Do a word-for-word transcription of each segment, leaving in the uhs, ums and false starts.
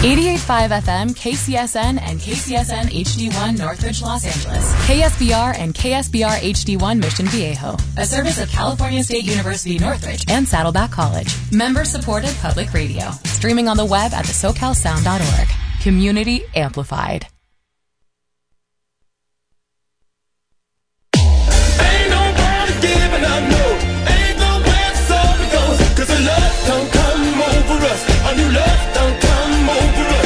eighty-eight point five F M, K C S N, and K C S N H D one Northridge, Los Angeles. K S B R and K S B R H D one Mission Viejo. A service of California State University Northridge and Saddleback College. Member-supported public radio. Streaming on the web at the socal sound dot org. Community amplified. Ain't nobody giving up, no. Ain't nowhere the story goes. Cause the love don't come over us. A new love don't come over us.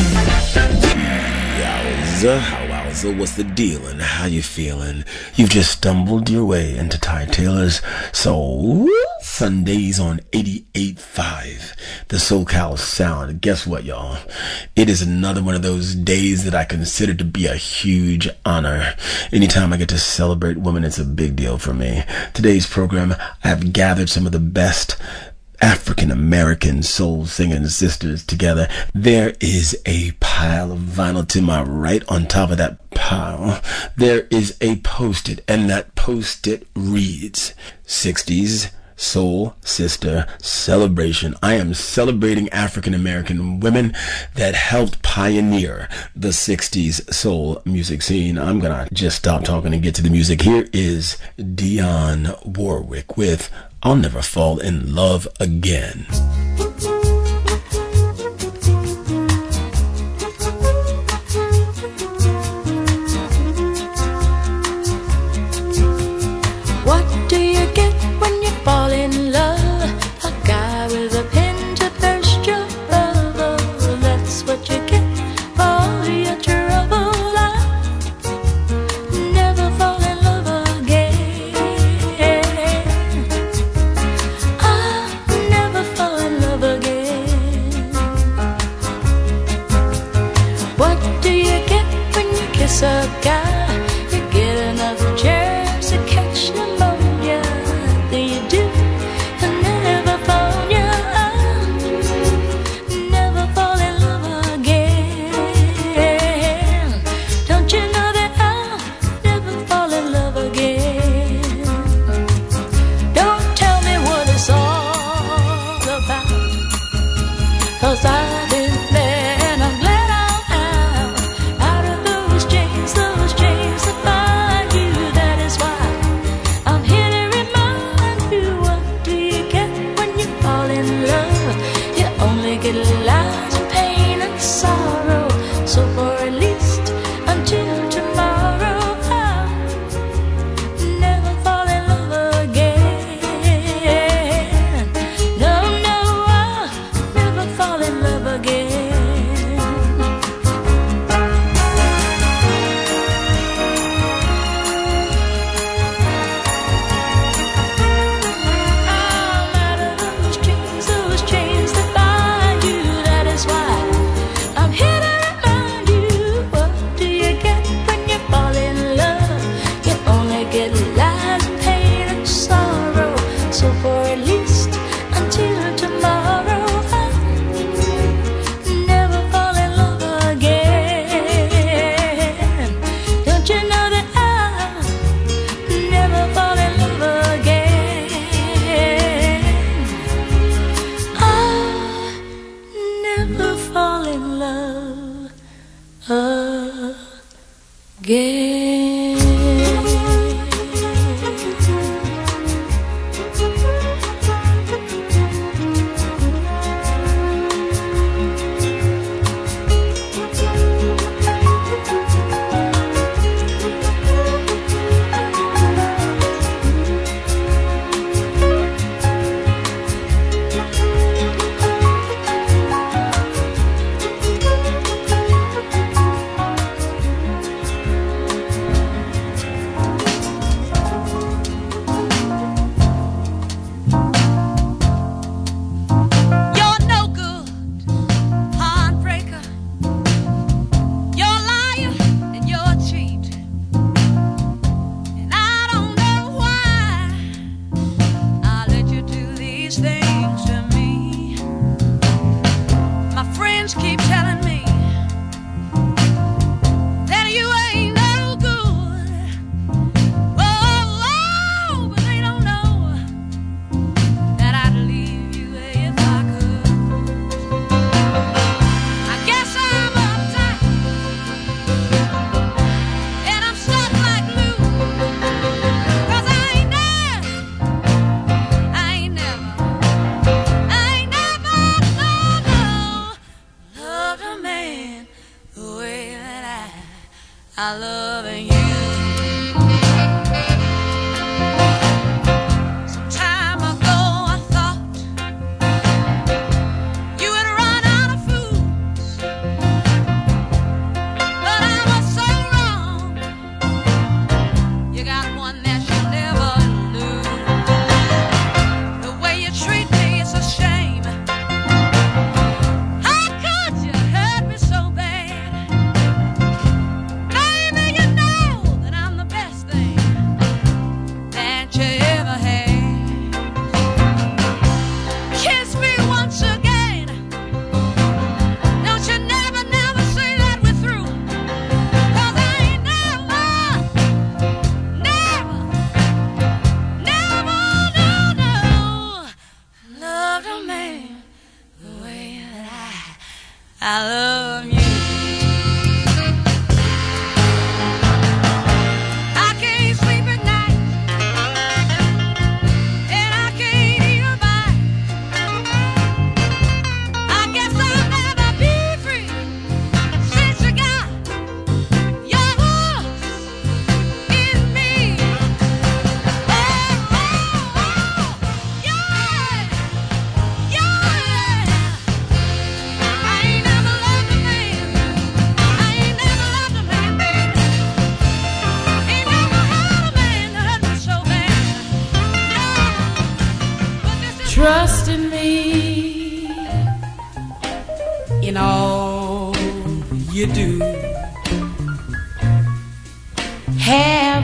Yowza, wowza, what's the deal and how you feeling? You've just stumbled your way into Ty Taylor's Soul Sundays on eighty-eight point five, the SoCal Sound. Guess what, y'all? It is another one of those days that I consider to be a huge honor. Anytime I get to celebrate women, it's a big deal for me. Today's program, I have gathered some of the best African-American soul singing sisters together. There is a pile of vinyl to my right. On top of that pile, there is a post-it, and that post-it reads, sixties Soul Sister Celebration. I am celebrating African-American women that helped pioneer the sixties soul music scene. I'm gonna just stop talking and get to the music. Here is Dionne Warwick with I'll Never Fall in Love Again. What do you get when you fall in love? A guy with a pen to burst your bubble. That's what you get for your trouble. I'll never fall in love again. I'll never fall in love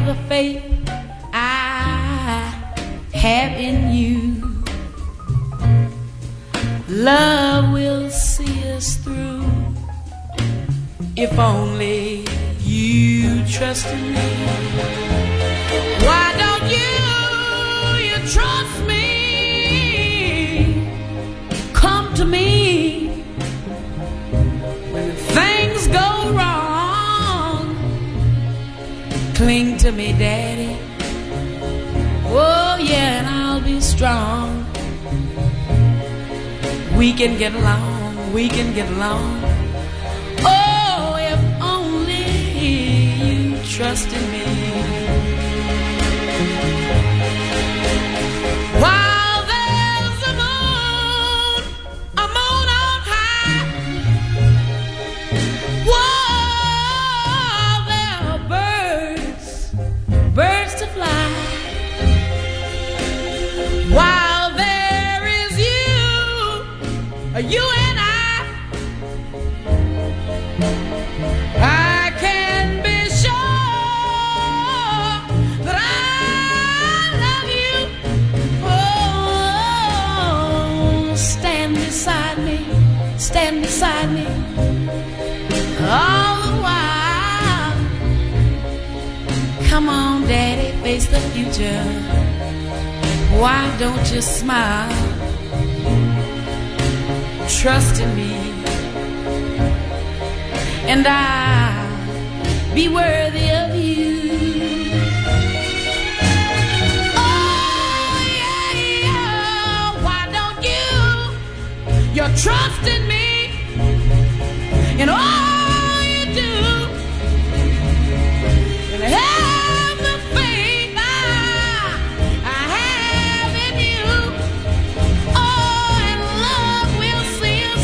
have the faith I have in you. Love will see us through if only you trust in me. Why don't you, you trust me? Come to me when things go wrong. Cling to me, Daddy. Oh yeah, and I'll be strong. We can get along, we can get along. Oh, if only you trust in me. While there's a moon, a moon on high. While there are birds, birds to fly. While there is you, you and I, I can be sure that I love you. Oh, stand beside me, stand beside me all the while. Come on, Daddy, face the future. Why don't you smile? Trust in me, and I'll be worthy of you. Oh, yeah, yeah. Why don't you, you trust in me, and all you do, and have the faith I, I have in you. Oh, and love will see us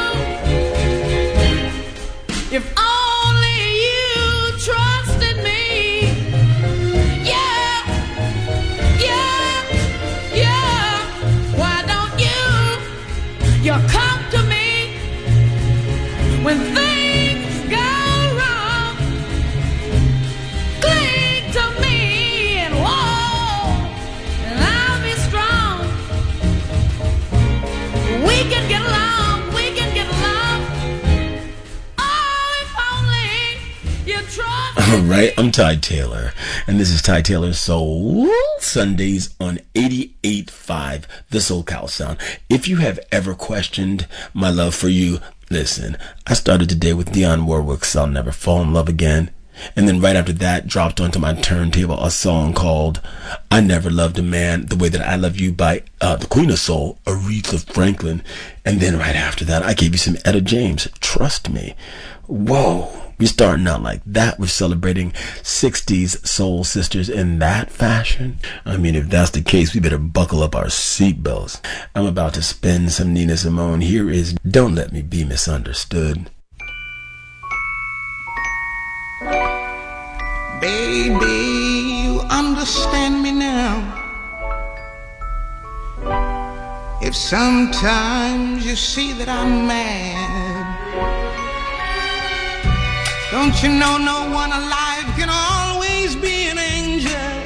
through if only you trust in me. Yeah, yeah, yeah. Why don't you, you come to me when things go wrong. Cling to me and whoa, and I'll be strong. We can get along, we can get along. Oh, if only you trust. All right, I'm Ty Taylor, and this is Ty Taylor's Soul Sundays on eighty-eight point five, the SoCal Sound. If you have ever questioned my love for you, listen, I started today with Dionne Warwick's I'll Never Fall in Love Again. And then right after that, dropped onto my turntable a song called I Never Loved a Man the Way That I Love You by uh, the Queen of Soul, Aretha Franklin. And then right after that, I gave you some Etta James, Trust Me. Whoa, we're starting out like that. We're celebrating sixties soul sisters in that fashion. I mean, if that's the case, we better buckle up our seatbelts. I'm about to spin some Nina Simone. Here is Don't Let Me Be Misunderstood. Baby, you understand me now. If sometimes you see that I'm mad, don't you know no one alive can always be an angel?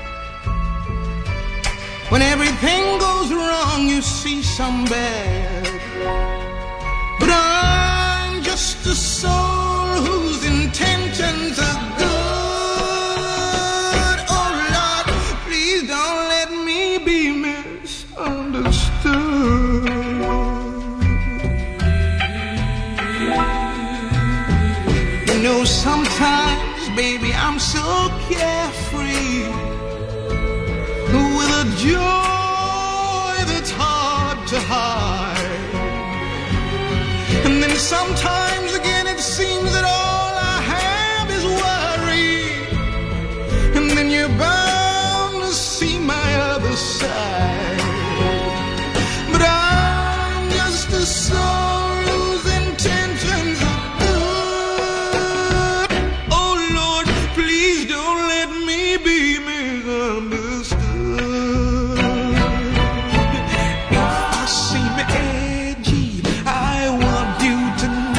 When everything goes wrong, you see some bad. But I'm just a soul whose intentions are good. Sometimes, baby, I'm so carefree, with a joy that's hard to hide. And then sometimes again it seems that all I have is worry. And then you're bound to see my other side. But I'm just a soul whose intentions are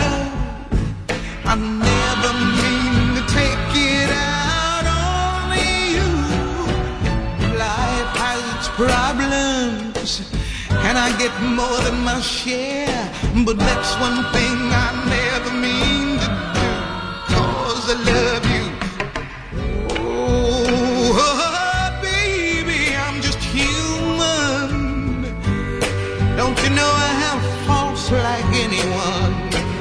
I never mean to take it out on the problems, and I get more than my share. But that's one thing I never mean to do, 'cause I love you. Oh, baby, I'm just human. Don't you know I have faults like anyone?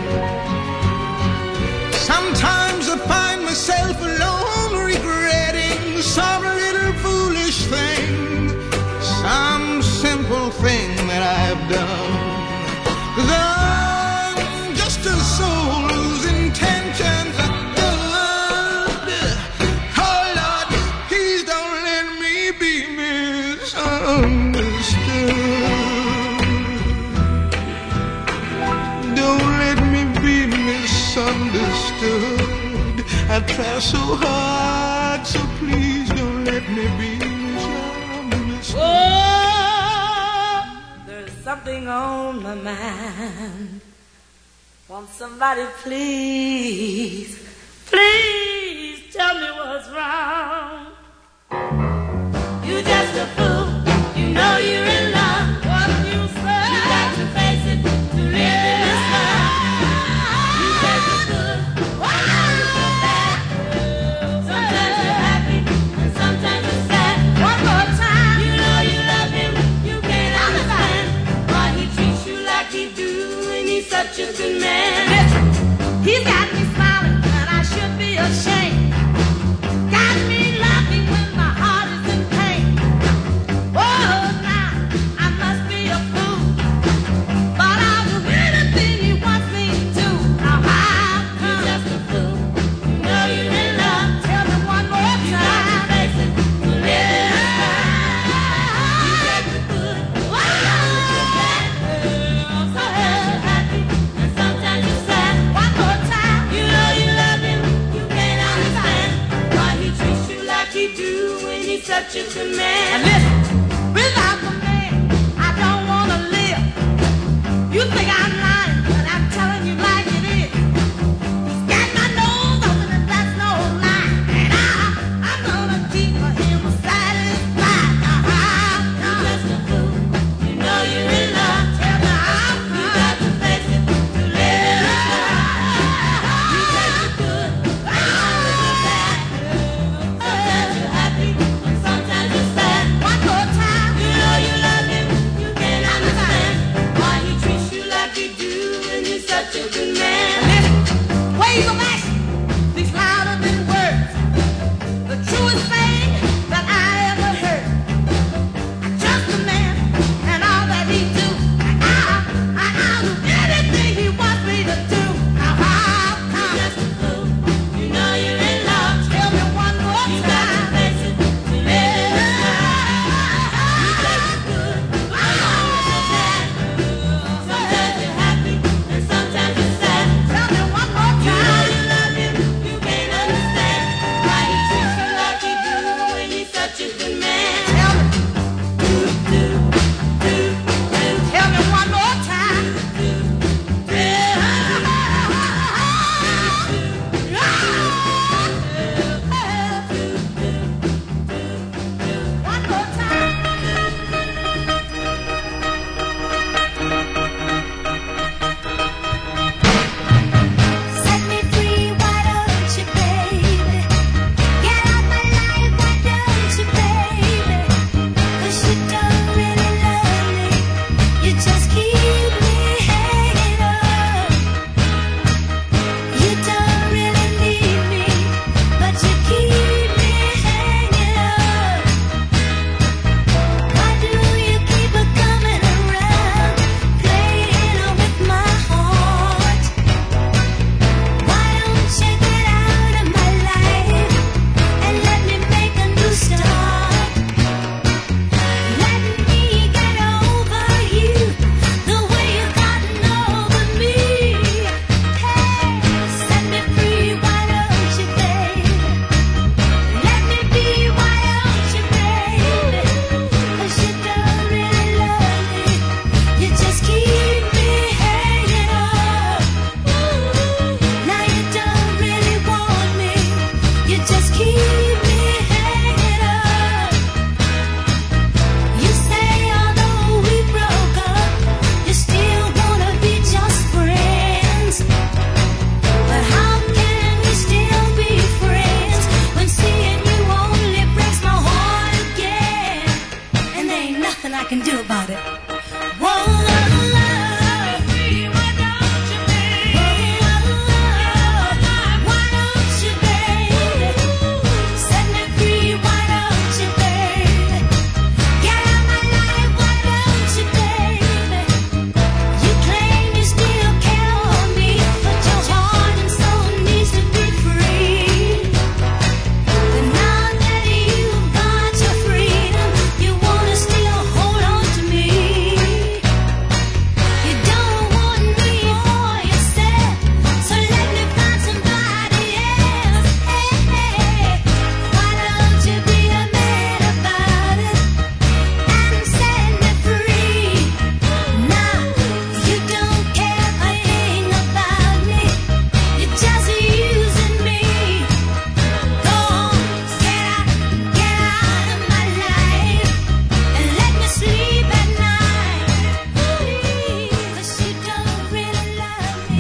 Sometimes I find myself alone, regretting some little foolish thing, some simple thing that I've done. 'Cause I'm just a soul whose intentions are good. Oh Lord, please don't let me be misunderstood. Don't let me be misunderstood. I try so hard, so please don't let me be misunderstood. Oh, there's something on my mind. Won't somebody please, please tell me what's wrong? You just a fool, you know you're in love. What you say? You got to face it, to live in this world. You say you're good, sometimes you're bad. Sometimes you're happy, and sometimes you're sad. One more time, you know you love him, you can't understand why he treats you like he do, and he's such a good man. Listen, he's got me smiling when I should be ashamed. Got me laughing when my heart is in pain. Oh, now I must be a fool, but I'll do anything he wants me to. Now how come? You're just a fool, you know you're in love. Tell me one more time. You got to face it, to live in this world. You said you're good, sometimes you're bad. Sometimes you're happy, and sometimes you're sad. One more time. You know you love him, you can't understand why he treats you like he do, when he's such a good man. And listen, without the man, I don't wanna live. You think I'm lying, but I'm telling you like it is. He's got my nose open and that's no lie. And I, I'm gonna keep him satisfied. Now how come? You're just a fool, you know you're in love. Tell me how come? You got to face it, to live in this world. You say you're good, sometimes you're bad. Sometimes you're happy, and sometimes you're sad. One more time. You know you love him, you can't understand why he treats you like he do,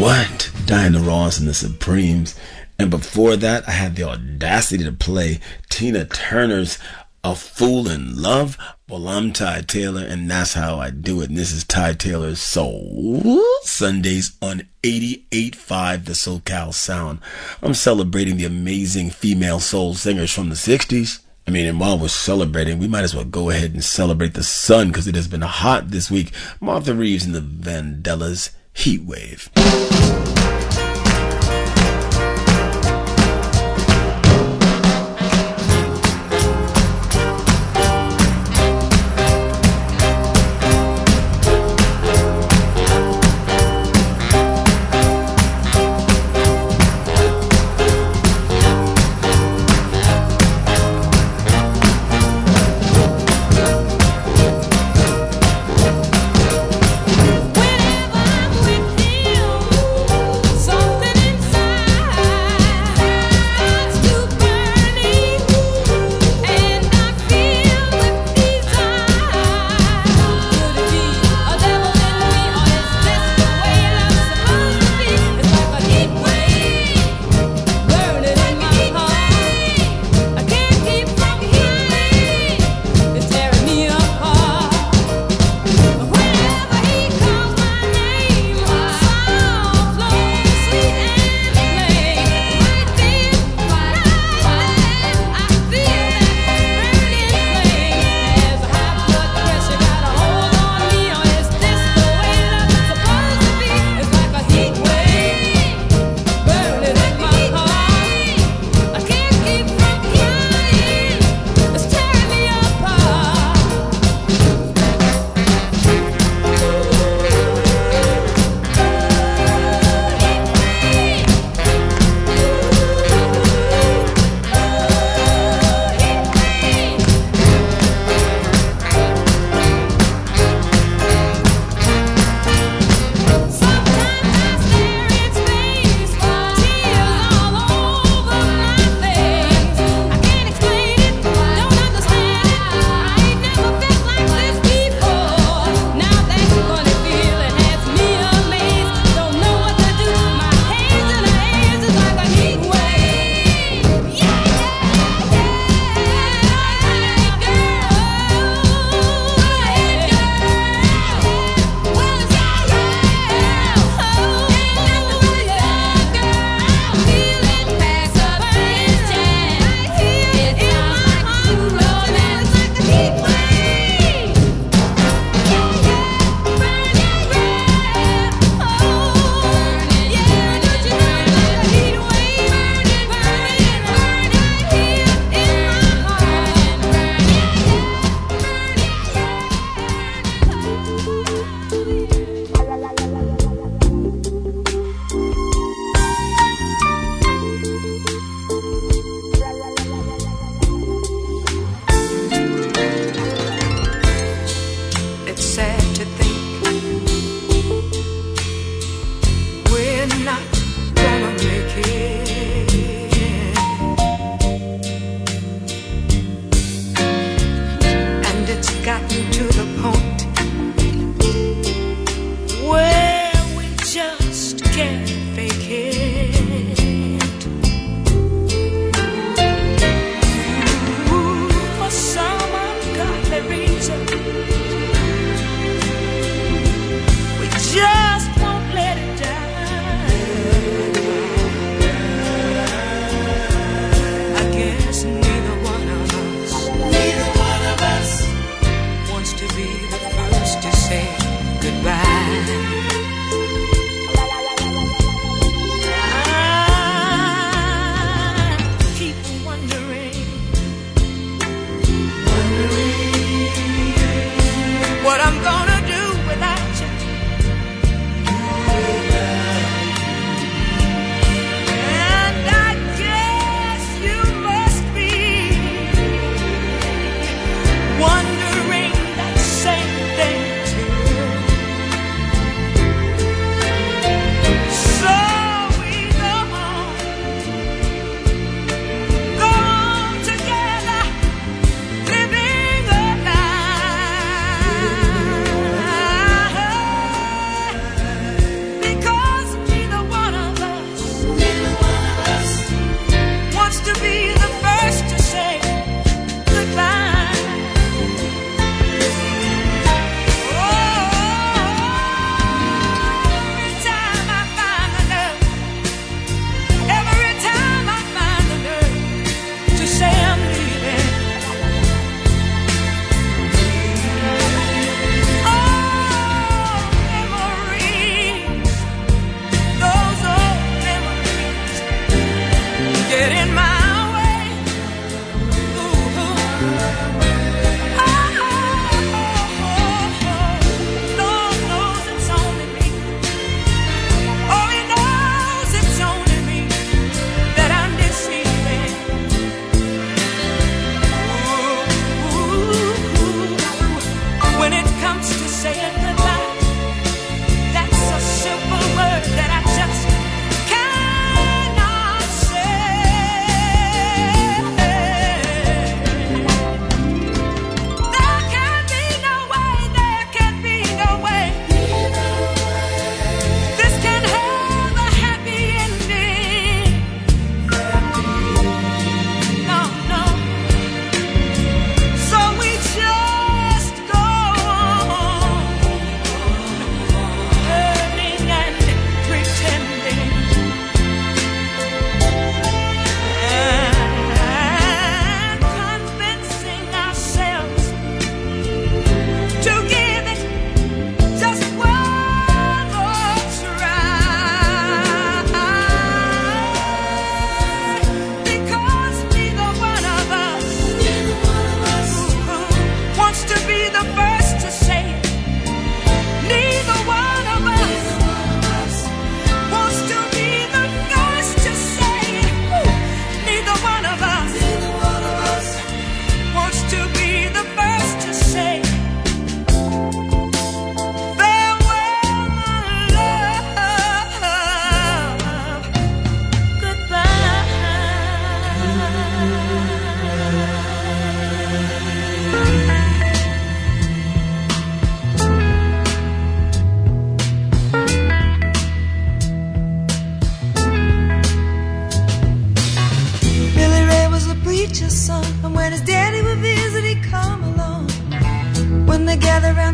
What? Diana Ross and the Supremes. And before that, I had the audacity to play Tina Turner's A Fool in Love. Well, I'm Ty Taylor, and that's how I do it. And this is Ty Taylor's Soul Sundays on eighty-eight point five, the SoCal Sound. I'm celebrating the amazing female soul singers from the sixties. I mean, and while we're celebrating, we might as well go ahead and celebrate the sun, because it has been hot this week. Martha Reeves and the Vandellas, Heat Wave. To be the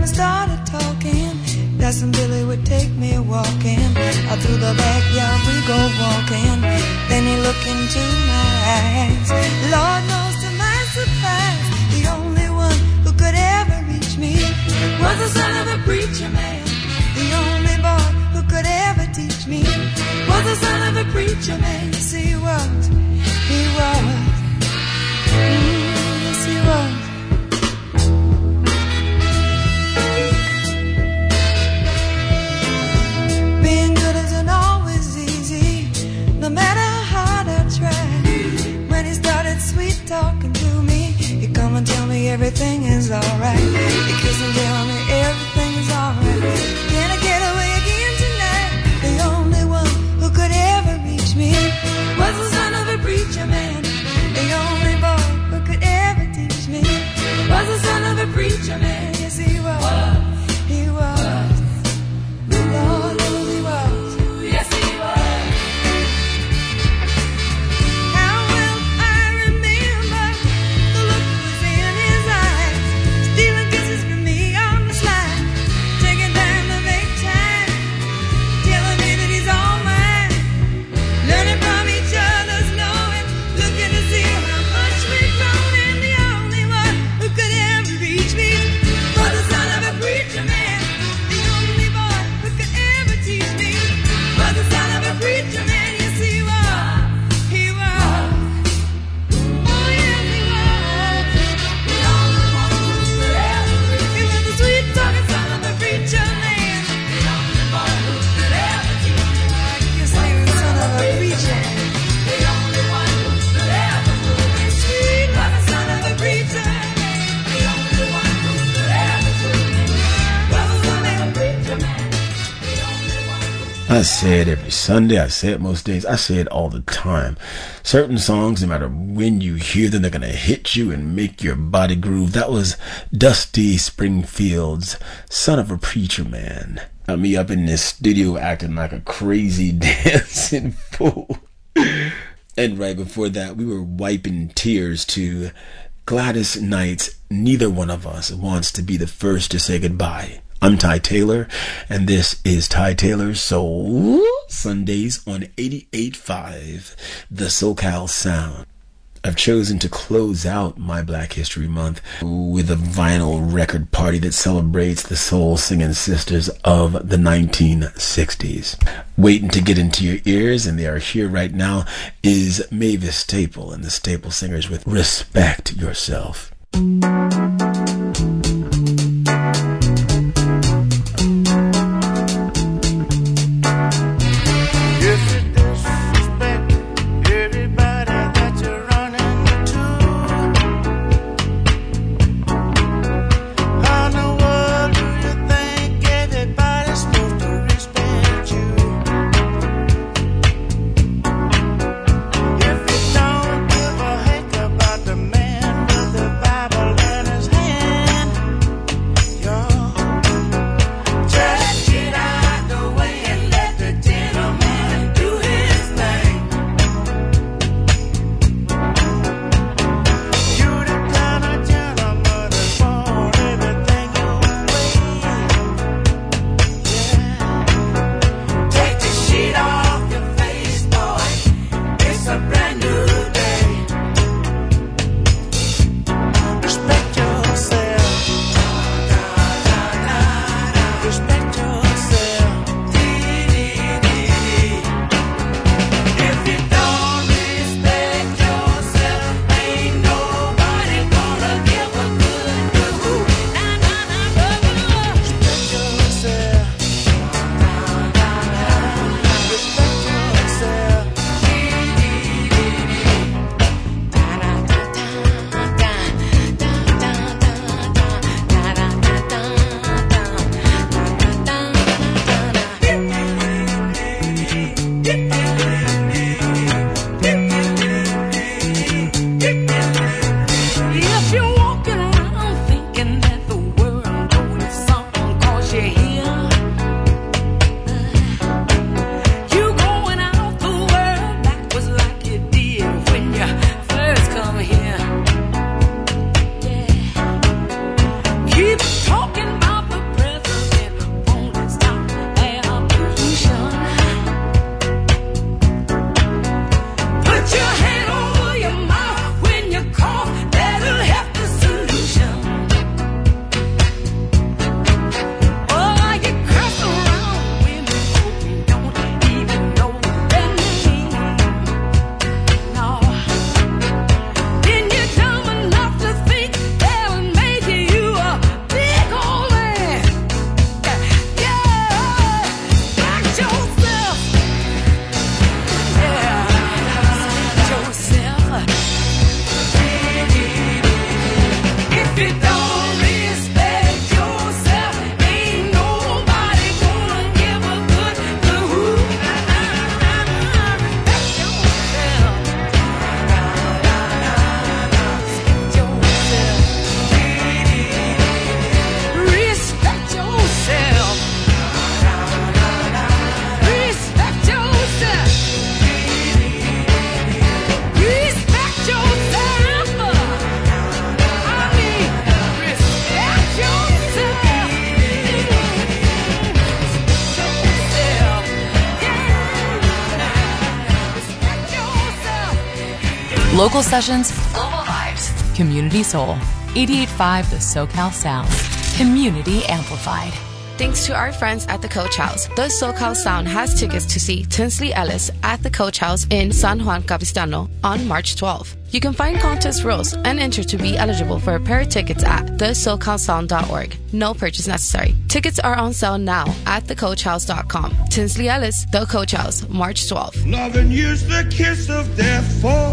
started talking, Cousin Billy would take me walking. Out through the backyard we go walking. Then he looked into my eyes. Lord knows to my surprise, the only one who could ever reach me was the son of a preacher man. The only boy who could ever teach me was the son of a preacher man. Yes, he was. He was. Mm, yes, he was. Being good isn't always easy, no matter how hard I try. When he started sweet talking to me, he'd come and tell me everything is alright. He'd kiss and tell me everything is alright. Can I get away again tonight? The only one who could ever reach me was the son of a preacher man. The only boy who could ever teach me was the son of a preacher man. Yes, he was. He was. Lord knows he was. Yes, he was. How well I remember the look was in his eyes, stealing kisses from me on the slide, taking time to make time, telling me that he's all mine, learning from each other's knowing, looking to see how much we've grown. And the only one who could ever reach me was the son of a preacher man. The only boy who could ever teach me was the son of a preacher man. Yes, he was. He was. Oh, yes, he was. The only one who could ever reach me. He was the sweet talking son of a preacher man. The only boy who could ever teach me. I guess he was the son of a preacher. The only one who could ever move me. Sweet talking son of a preacher man. The only one who could ever move me was the son of a preacher man. The only one who I say it every Sunday. I say it most days. I say it all the time. Certain songs, no matter when you hear them, they're going to hit you and make your body groove. That was Dusty Springfield's Son of a Preacher Man. Got me up in this studio acting like a crazy dancing fool. And right before that, we were wiping tears to Gladys Knight's Neither One of Us Wants to Be the First to Say Goodbye. I'm Ty Taylor, and this is Ty Taylor's Soul Sundays on eighty-eight point five, the SoCal Sound. I've chosen to close out my Black History Month with a vinyl record party that celebrates the soul singing sisters of the nineteen sixties. Waiting to get into your ears, and they are here right now, is Mavis Staple and the Staple Singers with Respect Yourself. If you don't give a heck about the man with the Bible in his hand, Local sessions, global vibes, community soul. eighty-eight point five The SoCal Sound. Community amplified. Thanks to our friends at the Coach House, the SoCal Sound has tickets to see Tinsley Ellis at the Coach House in San Juan Capistrano on March twelfth. You can find contest rules and enter to be eligible for a pair of tickets at the socal sound dot org. No purchase necessary. Tickets are on sale now at the coach house dot com. Tinsley Ellis, The Coach House, March twelfth. Loving you's the kiss of death for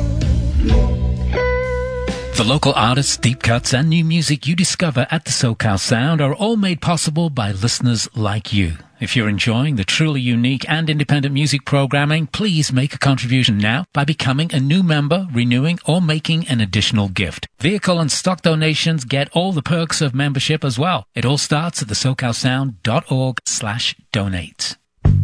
The local artists, deep cuts, and new music you discover at the SoCal Sound are all made possible by listeners like you. If you're enjoying the truly unique and independent music programming, please make a contribution now by becoming a new member, renewing, or making an additional gift. Vehicle and stock donations get all the perks of membership as well. It all starts at the socal sound dot org slash donate.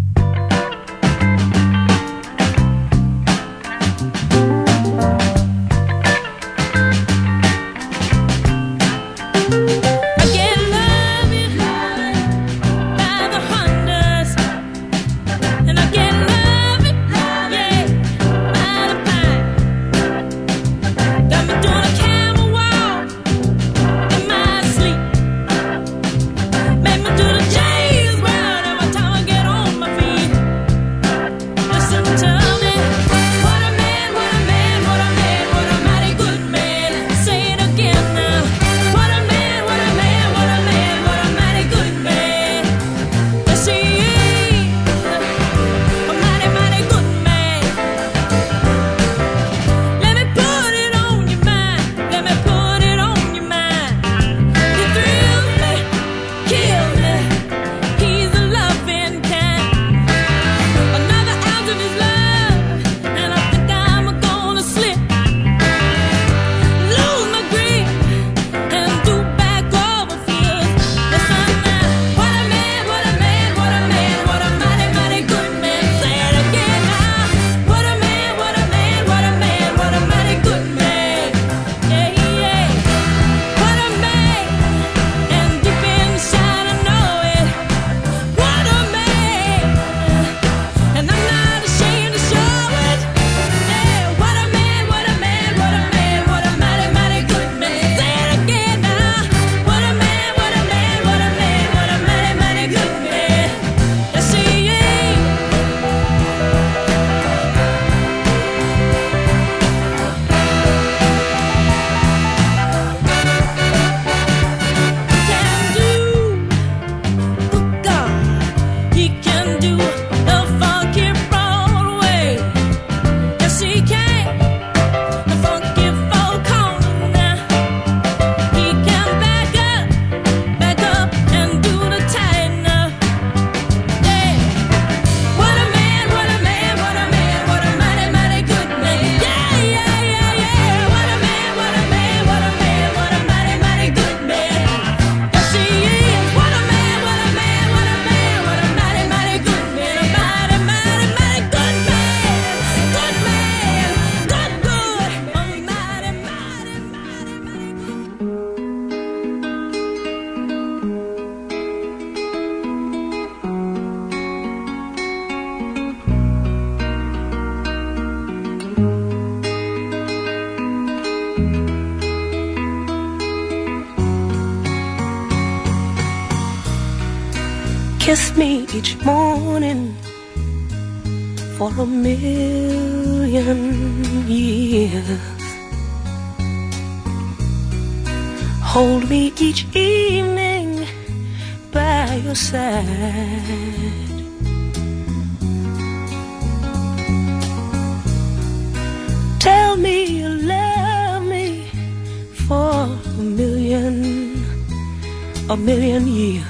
Kiss me each morning for a million years. Hold me each evening by your side. Tell me you love me for a million million, a million years.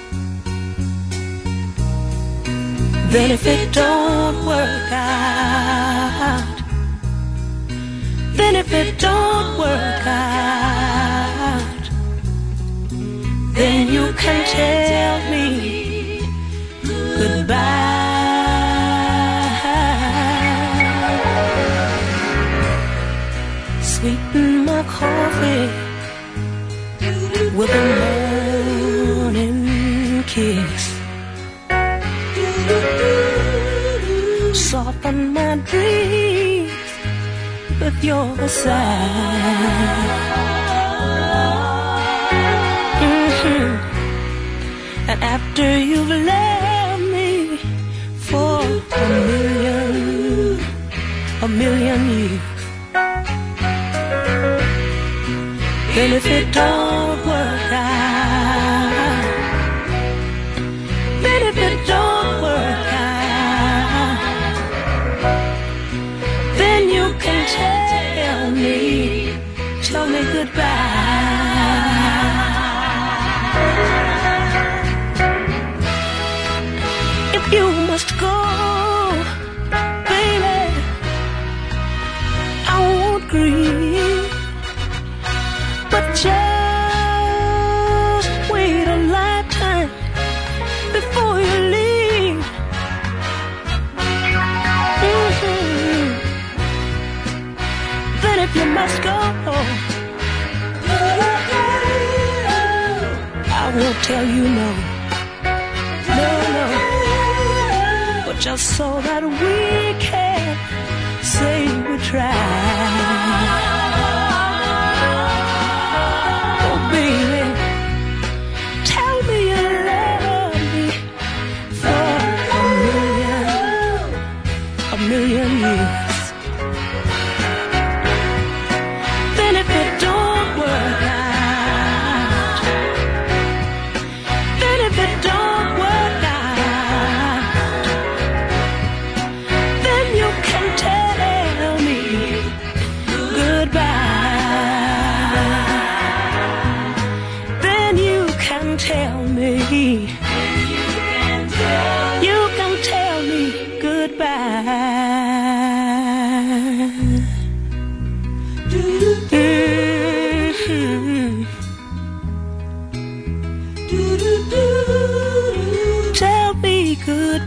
Then if it don't work out, then if it don't work out, then you can tell me goodbye. Sweeten my coffee with a morning kiss. Soften my dreams with your sigh. Mm-hmm. And after you've left me for a million, a million years, then if it don't work out, then if it don't work out, then you can tell me, tell me goodbye. If you must go, baby, I won't grieve, but just wait a lifetime before you leave. Mm-hmm. Then if you must go, I won't tell you no, no, no, but just so that we can say we tried. Oh baby, tell me you love me for a million, a million years. Then if it don't work out, then if it don't work out, then you can tell me goodbye. Then you can tell me, you can tell me goodbye. Mm-hmm. Tell me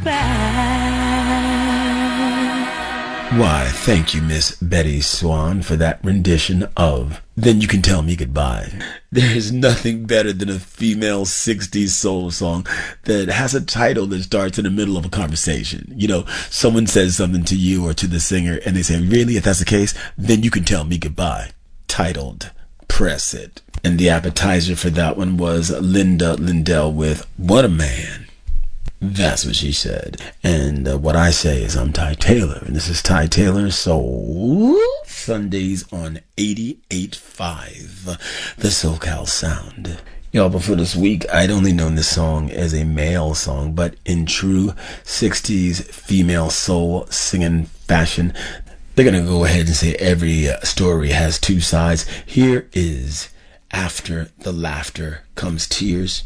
goodbye. Why, thank you, Miss Betty Swan, for that rendition of Then You Can Tell Me Goodbye. There is nothing better than a female sixties soul song that has a title that starts in the middle of a conversation. You know, someone says something to you or to the singer, and they say, really, if that's the case, then you can tell me goodbye. Titled, Press It. And the appetizer for that one was Linda Lindell with What a Man. That's what she said. And uh, what I say is I'm Ty Taylor, and this is Ty Taylor Soul Sundays on eighty-eight point five, the SoCal Sound. Y'all, before this week, I'd only known this song as a male song, but in true sixties female soul singing fashion, they're going to go ahead and say every uh, story has two sides. Here is After the Laughter Comes Tears.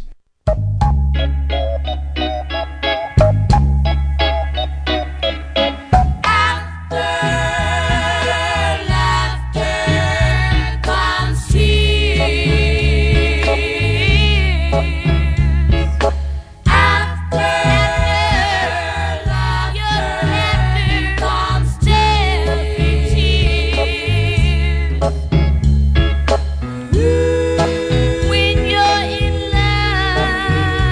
When you're in love,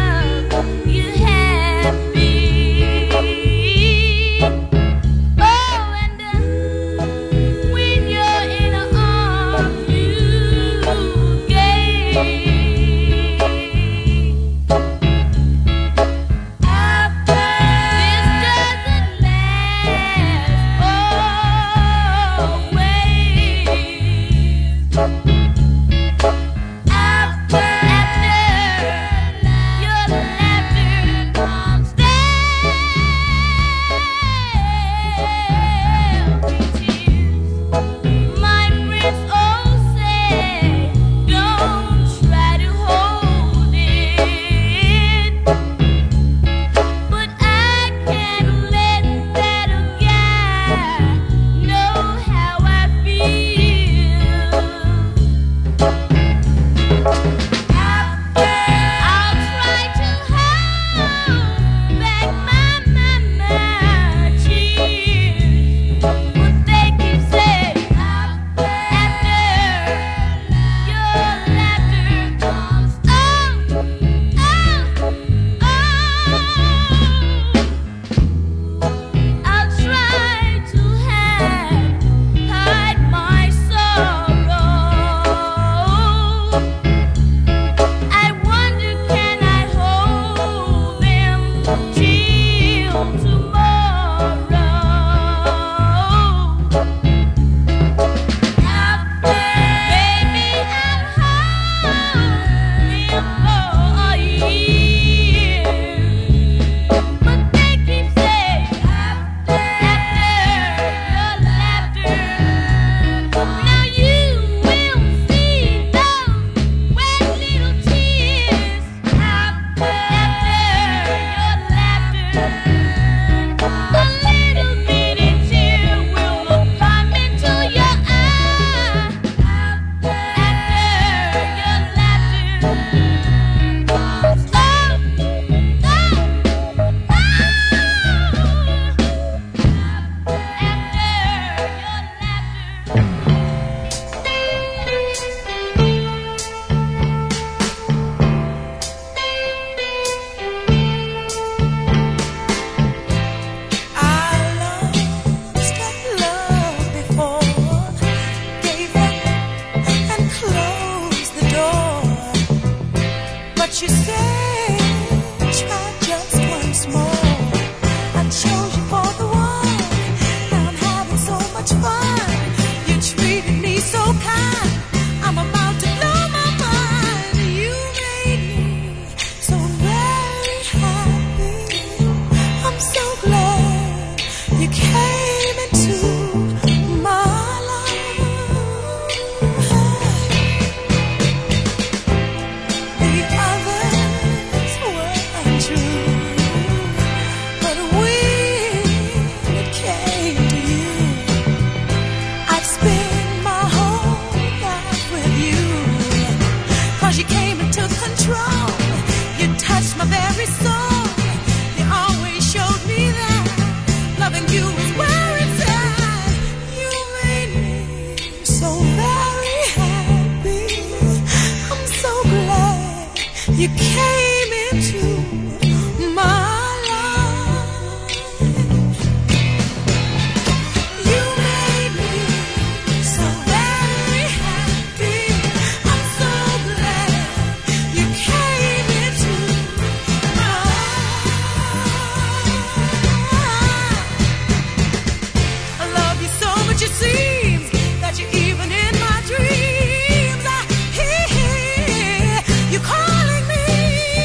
Calling me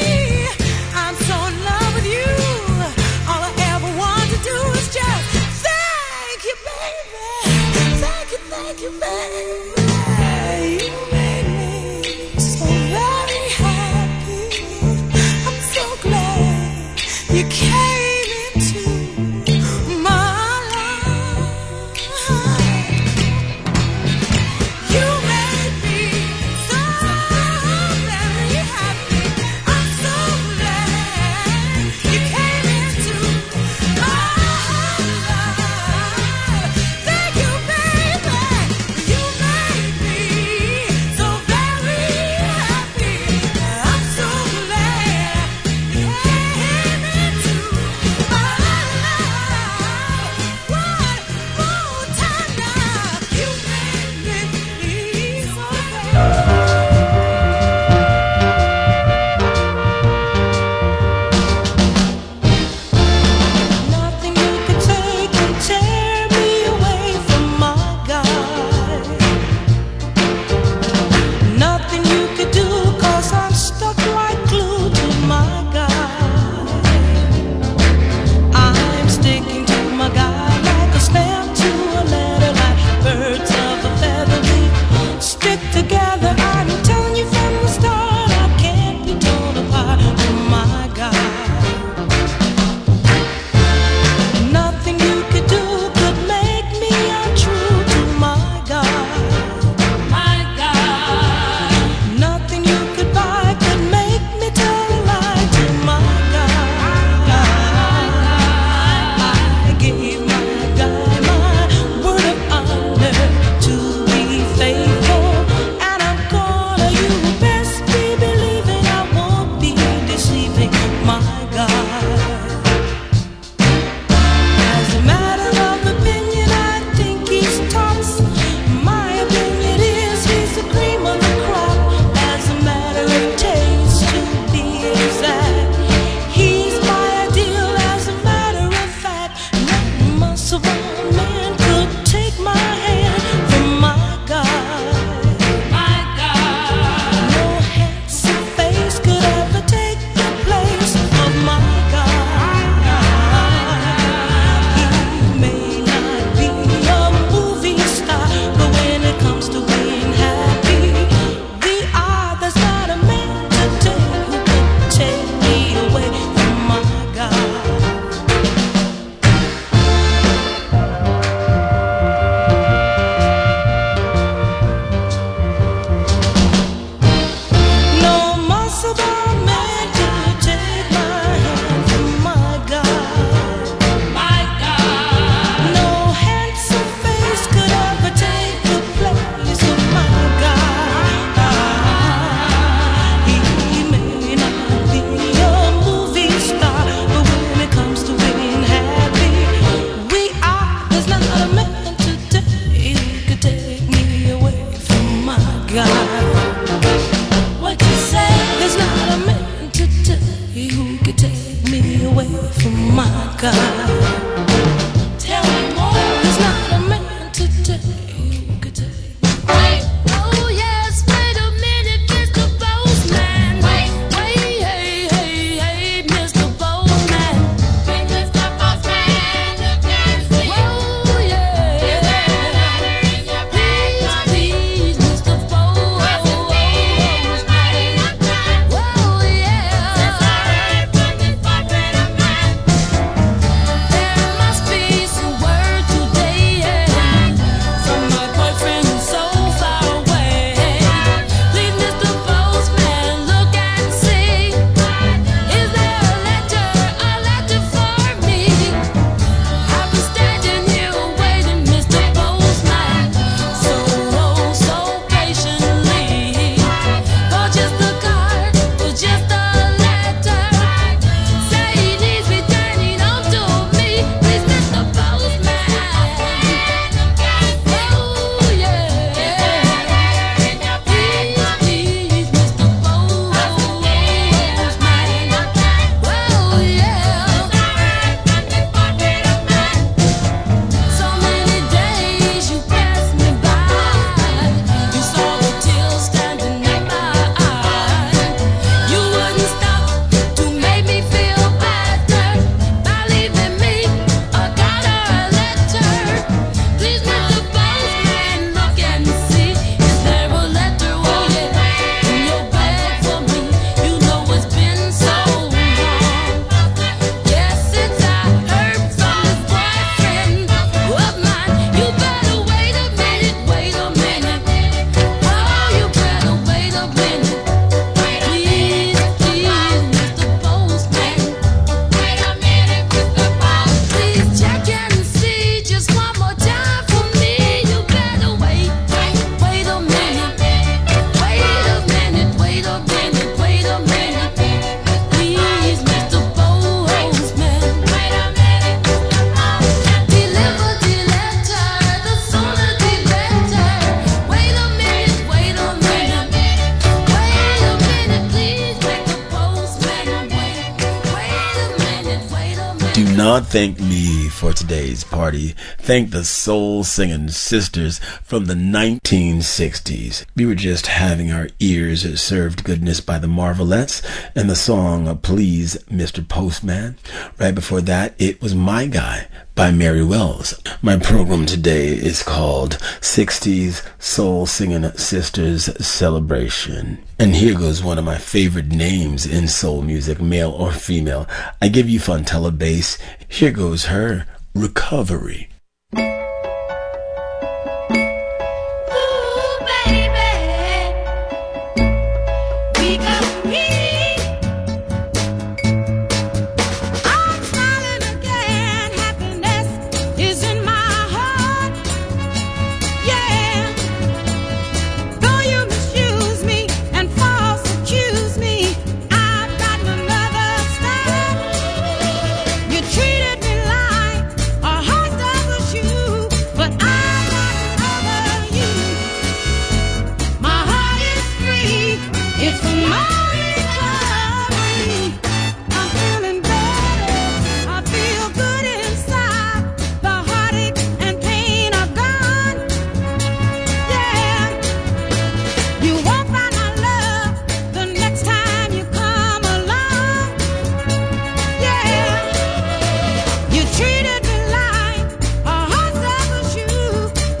not thank me for today's party. Thank the soul-singing sisters from the nineteen sixties. We were just having our ears served goodness by the Marvelettes and the song Please Mister Postman. Right before that, it was My Guy by Mary Wells. My program today is called sixties Soul Singing Sisters Celebration. And here goes one of my favorite names in soul music, male or female. I give you Fontella Bass. Here goes her, Recovery.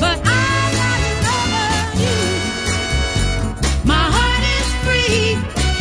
My heart is free.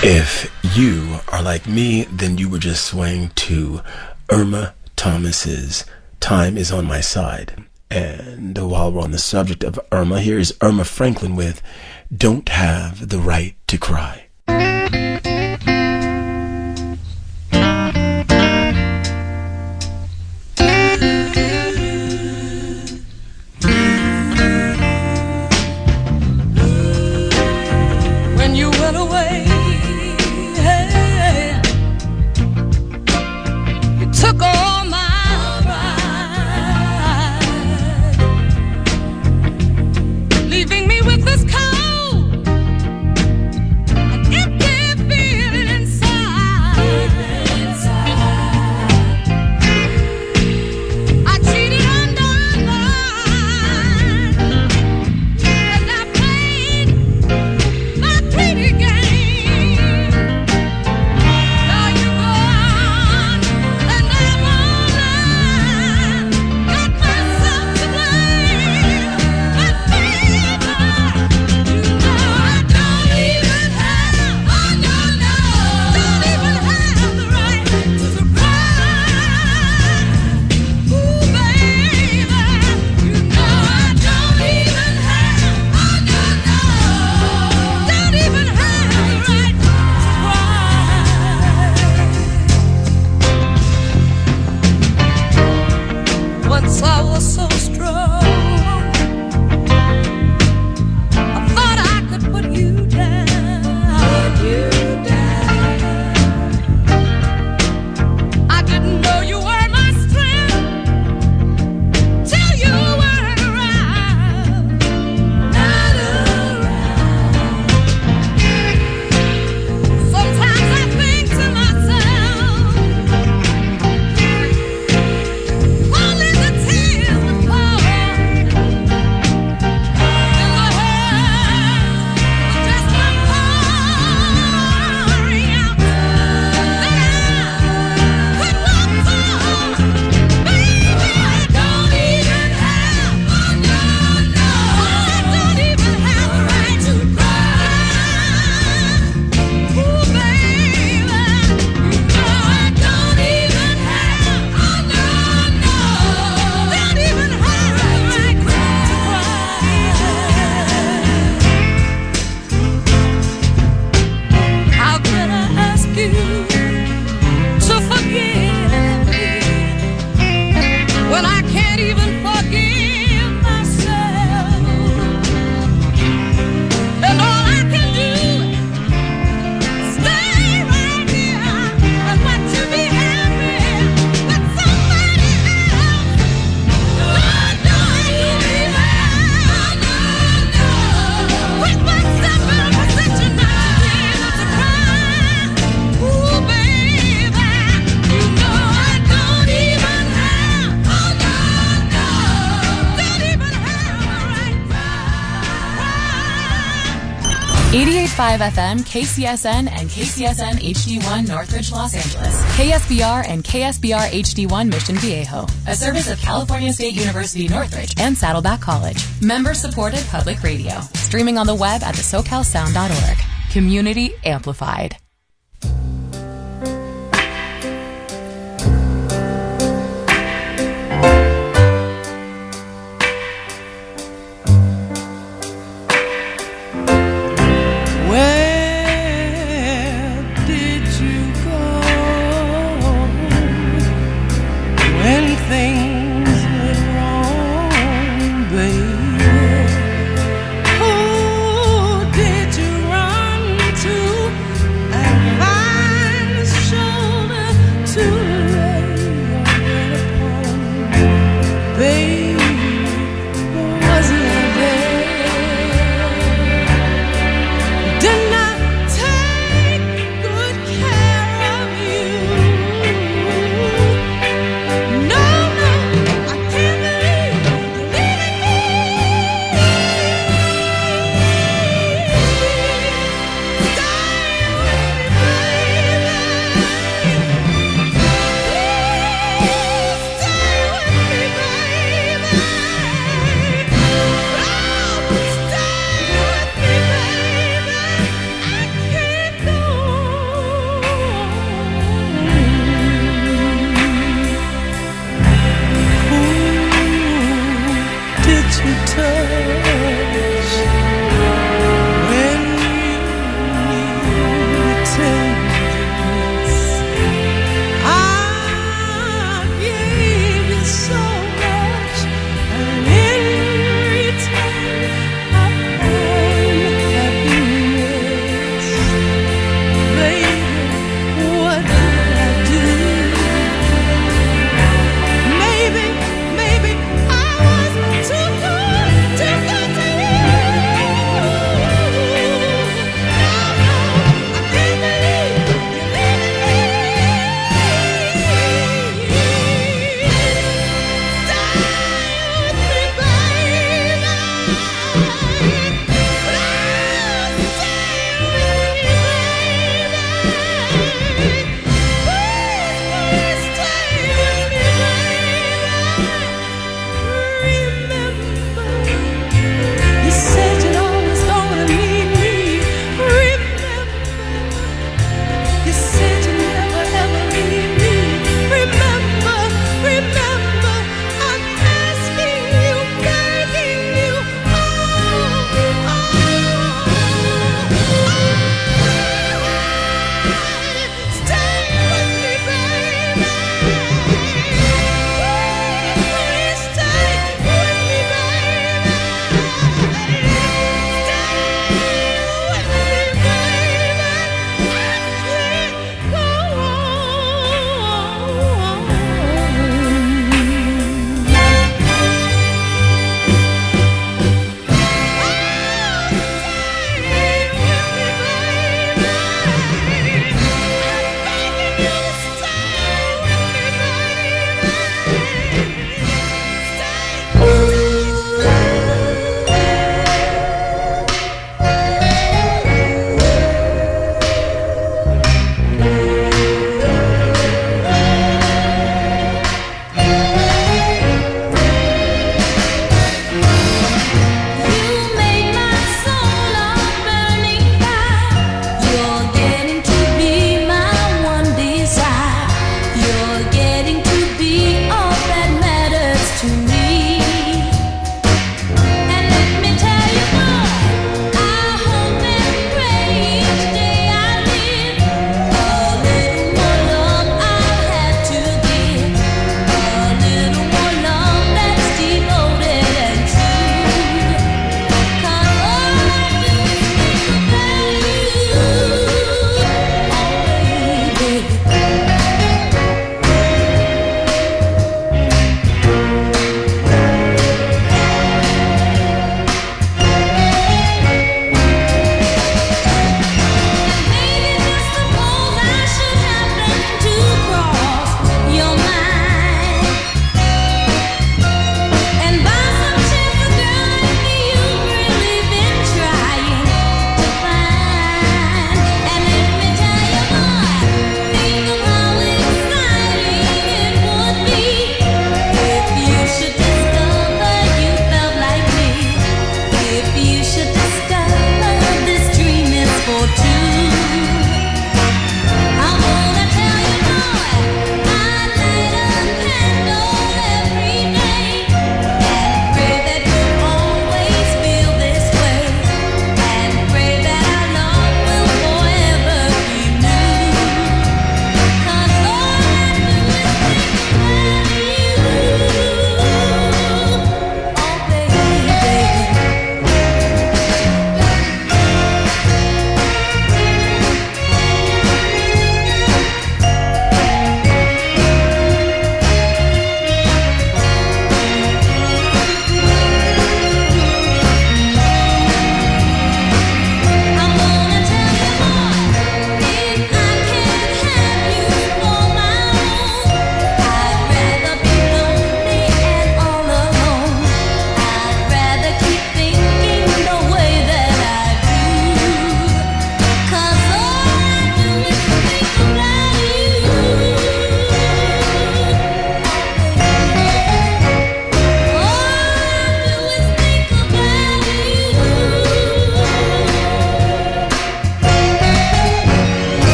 If you are like me, then you were just swaying to Irma Thomas's Time Is On My Side. And while we're on the subject of Irma, here is Irma Franklin with Don't Have the Right to Cry. When you went away, hey, you took all my pride, leaving me with this cold and empty feeling inside. I cheated on my mind, and I played my pretty game. Now you're gone, and I'm all alone. Got myself to blame. But baby, you know I don't even have, oh no, no, don't even have the right to cry. Ooh, baby, you know I don't even have, oh no, no, don't even have the right to cry. Once I was so strong, I thought I could put you down. You down. I didn't know you were my strength till you weren't around. Not around. Sometimes I think to myself, only the tears would fall in the hands of just one pouring out that I could walk for. Baby, I don't even have, oh no, no, I don't even have the right to cry. Ooh, baby, you know I don't even have, oh no, no, don't even have the right to cry. How can I ask you to forgive me when I can't even forgive myself? And all I can do is stay right here and watch you be happy with somebody else. Lord, no, I don't even, no, no, with myself in a position not to be able to cry. Ooh, baby, you know I don't even have, oh no, no, don't even have the right cry. eighty-eight point five F M, K C S N, and K C S N H D one Northridge, Los Angeles. K S B R and K S B R H D one Mission Viejo. A service of California State University Northridge and Saddleback College. Member-supported public radio. Streaming on the web at the socal sound dot org. Community amplified. Where did you go when things went wrong, baby? Who did you run to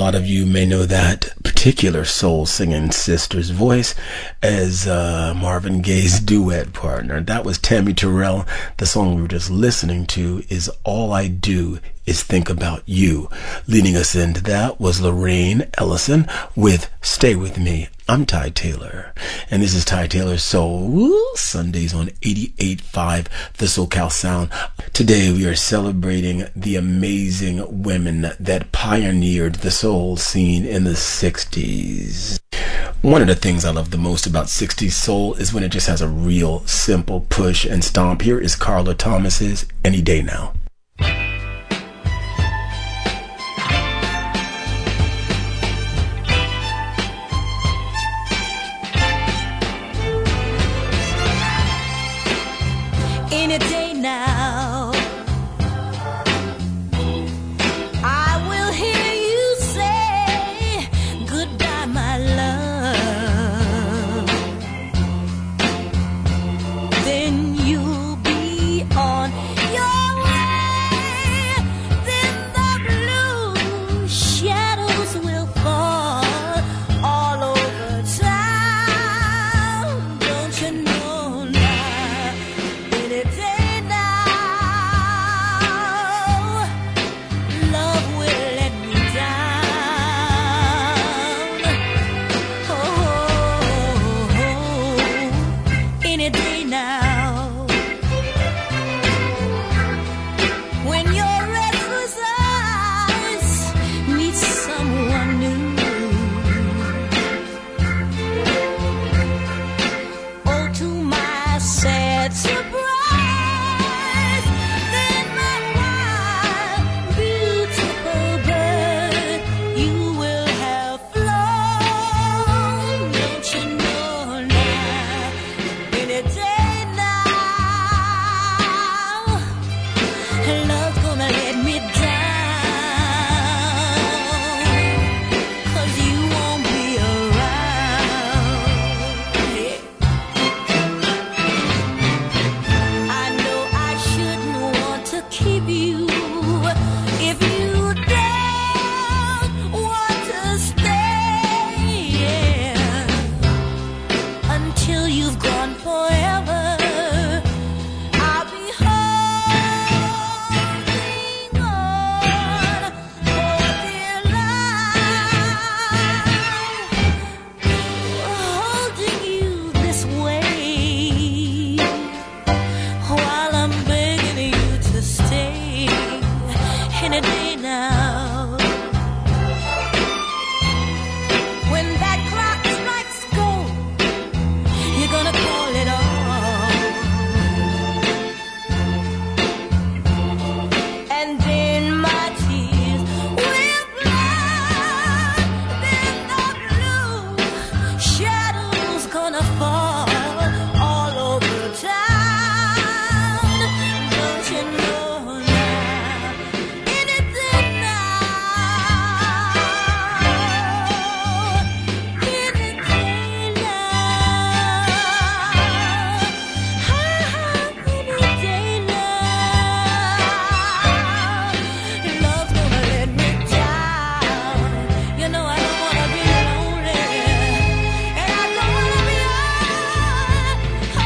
lot of you may know that particular soul-singing sister's voice as uh, Marvin Gaye's duet partner. That was Tammy Terrell. The song we were just listening to is All I Do Is Think About You. Leading us into that was Lorraine Ellison with Stay With Me. I'm Ty Taylor, and this is Ty Taylor's Soul Sundays on eighty-eight point five, the SoCal Sound. Today we are celebrating the amazing women that pioneered the soul scene in the sixties. One of the things I love the most about sixties soul is when it just has a real simple push and stomp. Here is Carla Thomas's Any Day Now. Any day now, I will hear you say goodbye, my love. Then you'll be on your way. Then the blue shadows will fall all over town. Don't you know now? Any day now, love will let me down. Oh, any day now, when your restless eyes meet someone new. Oh, to my sad surprise, then my wild, beautiful bird, you will have flown. Don't you know now? Any day now, love's gonna let me down, 'cause you won't be around. Yeah. I know I shouldn't want to keep you if you don't want to stay, yeah. Until you've gone forever, I'll be holding on for dear life, holding you this way, while I'm begging you to stay. Any day now, when that clock strikes gold, you're gonna call it off, and then my tears will flood. Then the blue shadows gonna fall all over town. Don't you know now? Anything now, anything now, ah, any day now, love's gonna let me down. You know I don't wanna be lonely, and I don't wanna be alone.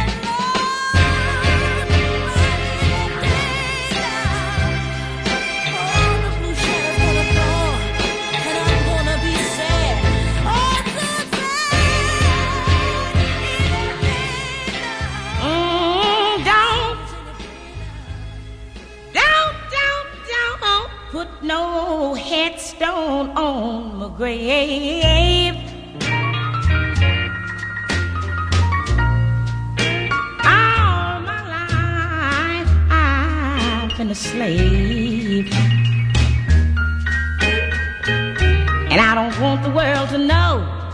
All the blue shadows gonna fall, and I'm gonna be sad, oh so sad. Mm, don't, don't, don't, don't put no headstone on my grave. All my life I've been a slave, and I don't want the world to know.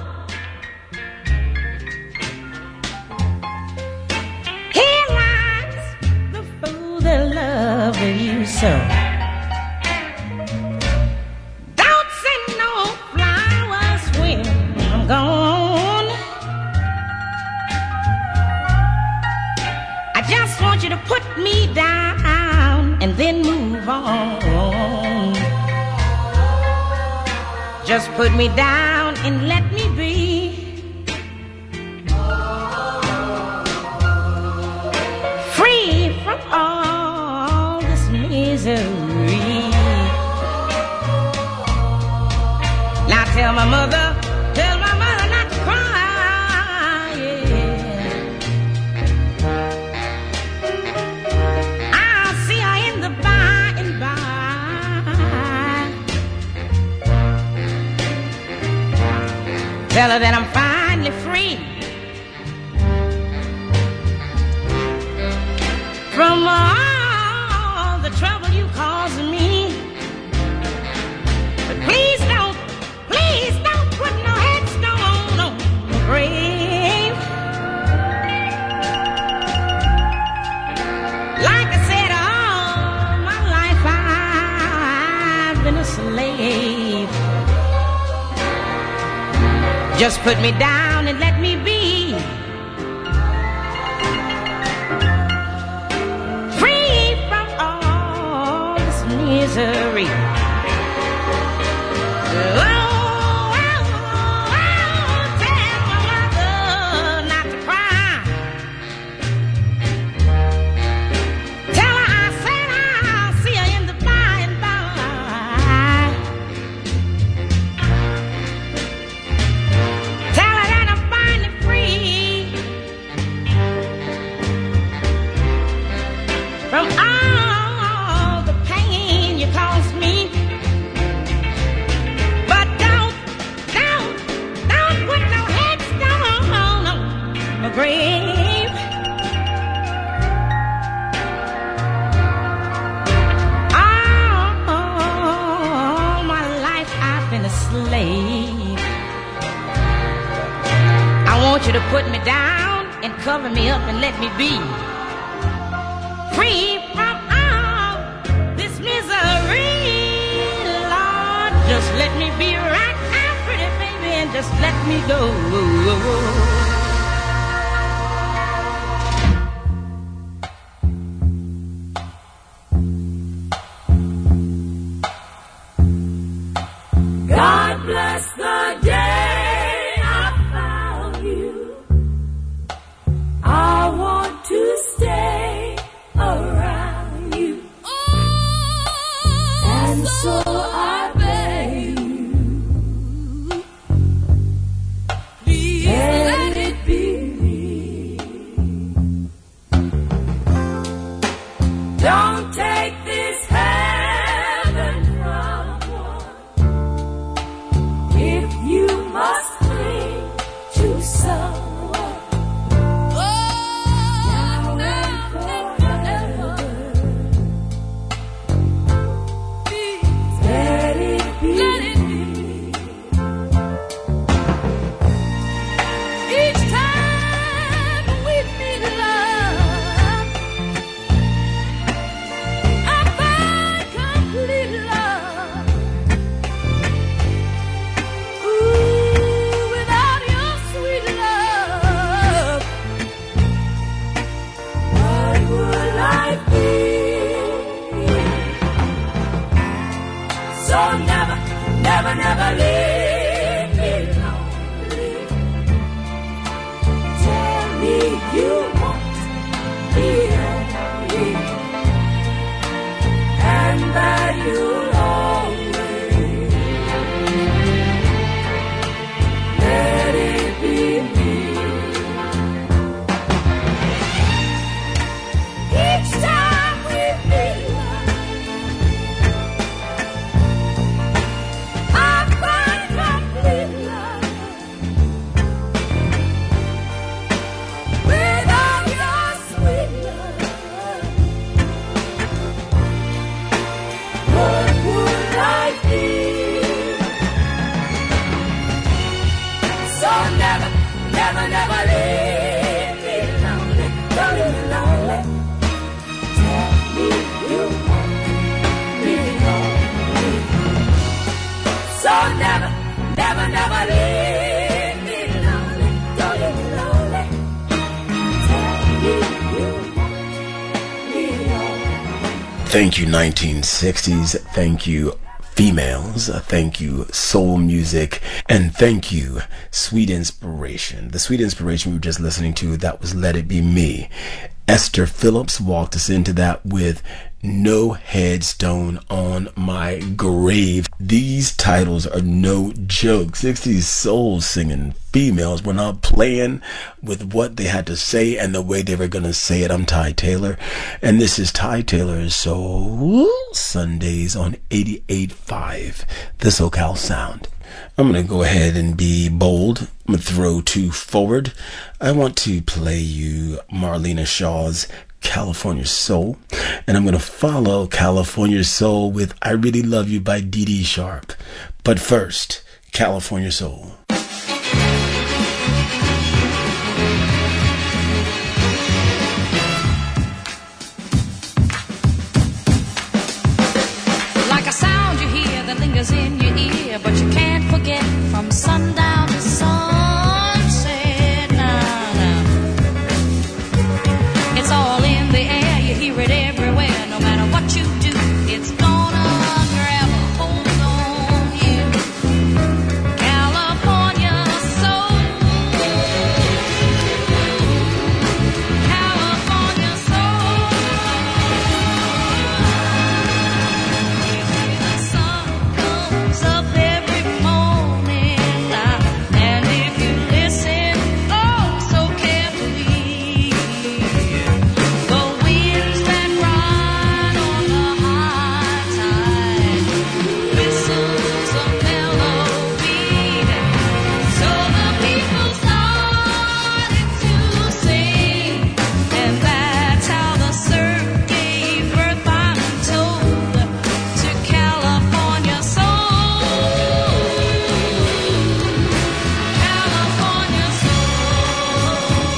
Here lies the fool that loves you so. Don't send no flowers when I'm gone. I just want you to put me down and then move on. Just put me down and let me be. Free from all this misery. Now tell my mother, tell my mother not to cry. Yeah. I'll see her in the by and by. Tell her that I'm finally free from all the trouble you caused me. But please don't, please don't put no headstone on my grave. Like I said, all my life I've been a slave. Just put me down and let me be. Free from all this misery. Oh, oh, oh, tell my mother not to cry. Tell her I said I'll see her in the by and by. Tell her that I'm finally free from all the pain you caused me. But don't, don't, don't put no headstone on my grave. All my life I've been a slave. I want you to put me down and cover me up and let me be. Free from all this misery, Lord. Just let me be right now, pretty baby, and just let me go. God bless the day I found you. I want to stay around you. And so I beg you, please let it be me. Don't take this heaven from one if you must cling to someone. Now and forever, let it be. Each time we meet love, I find complete love. Ooh, without your sweet love, what would life be? So never, never, never leave me lonely. Tell me you won't be lonely, and that you'll always let it be me. Each time we meet love, I find complete love. Without your sweet love, what would life be? So never, never, never leave me lonely. Don't leave me lonely. Tell me you won't be lonely. So never, never, never leave me lonely. Don't leave me lonely. Tell me you won't be lonely. Thank you, nineteen sixties. Thank you, females. Uh, thank you, soul music. And thank you, Sweet Inspiration. The Sweet Inspiration we were just listening to, that was Let It Be Me. Esther Phillips walked us into that with No Headstone on My Grave. These titles are no joke. sixties soul singing females were not playing with what they had to say and the way they were going to say it. I'm Ty Taylor, and this is Ty Taylor's Soul Sundays on eighty-eight point five, the SoCal Sound. I'm going to go ahead and be bold. I'm going to throw two forward. I want to play you Marlena Shaw's California Soul, and I'm going to follow California Soul with I Really Love You by Dee Dee Sharp. But first, California Soul. Like a sound you hear that lingers in your ear, but you can't forget from sundown to sunset. Now, now. It's all in the air, you hear it everywhere. No matter what you do, it's gonna grab a hold on you. California soul, California soul. The sun comes up every morning now, and if you listen, oh, so carefully, the winds that ride on the high tide whistles a melody. So the people started to sing, and that's how the surf gave birth, I'm told, to California soul. California soul.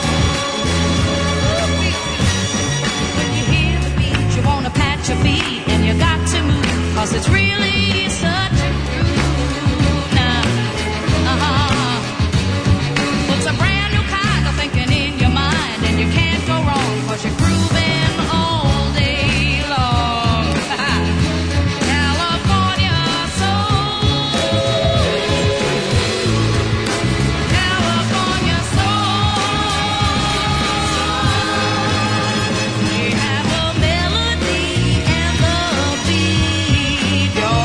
When you hear the beat, you wanna pat your feet, and you got to move, 'cause it's really such a groove now. Uh-huh. Puts a brand new kind of thinking in your mind, and you can't go wrong, 'cause you're grooving all day long. California soul, California soul. We have a melody and the beat, y'all.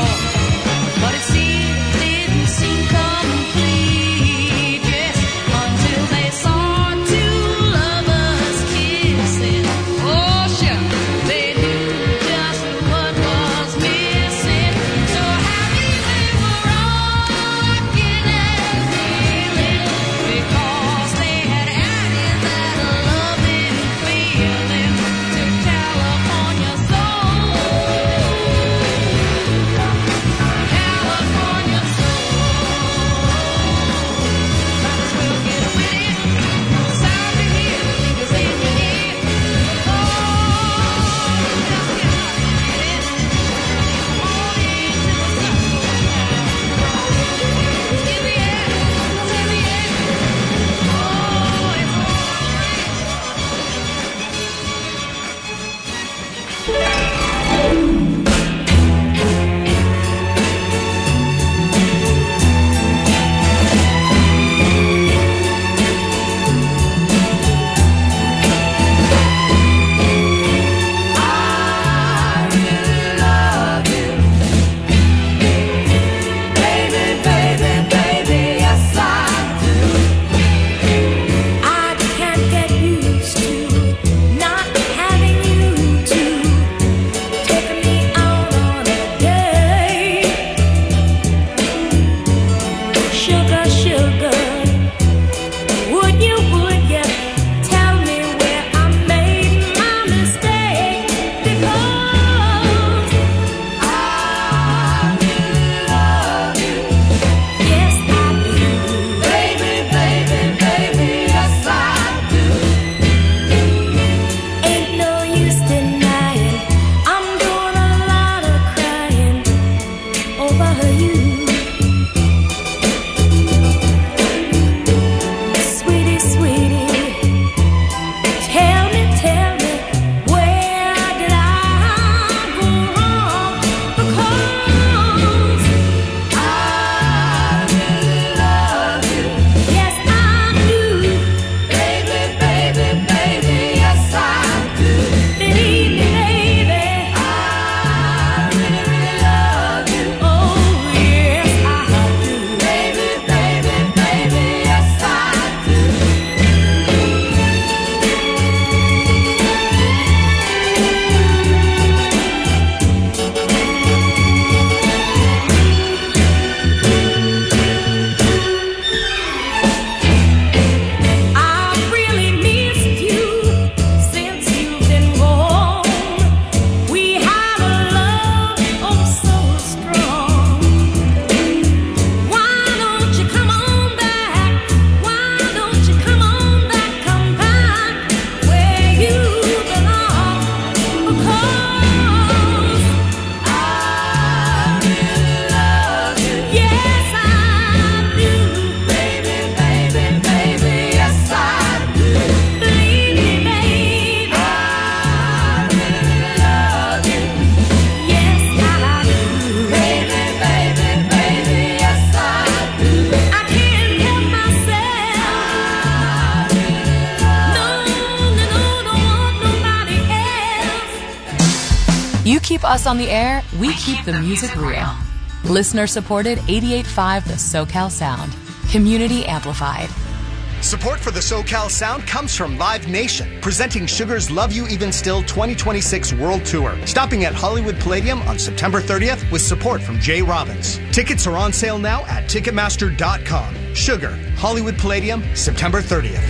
You keep us on the air, we keep the music real. Listener supported eighty-eight point five The SoCal Sound. Community amplified. Support for the SoCal Sound comes from Live Nation, presenting Sugar's Love You Even Still twenty twenty-six World Tour, stopping at Hollywood Palladium on September thirtieth with support from Jay Robbins. Tickets are on sale now at Ticketmaster dot com. Sugar, Hollywood Palladium, September thirtieth.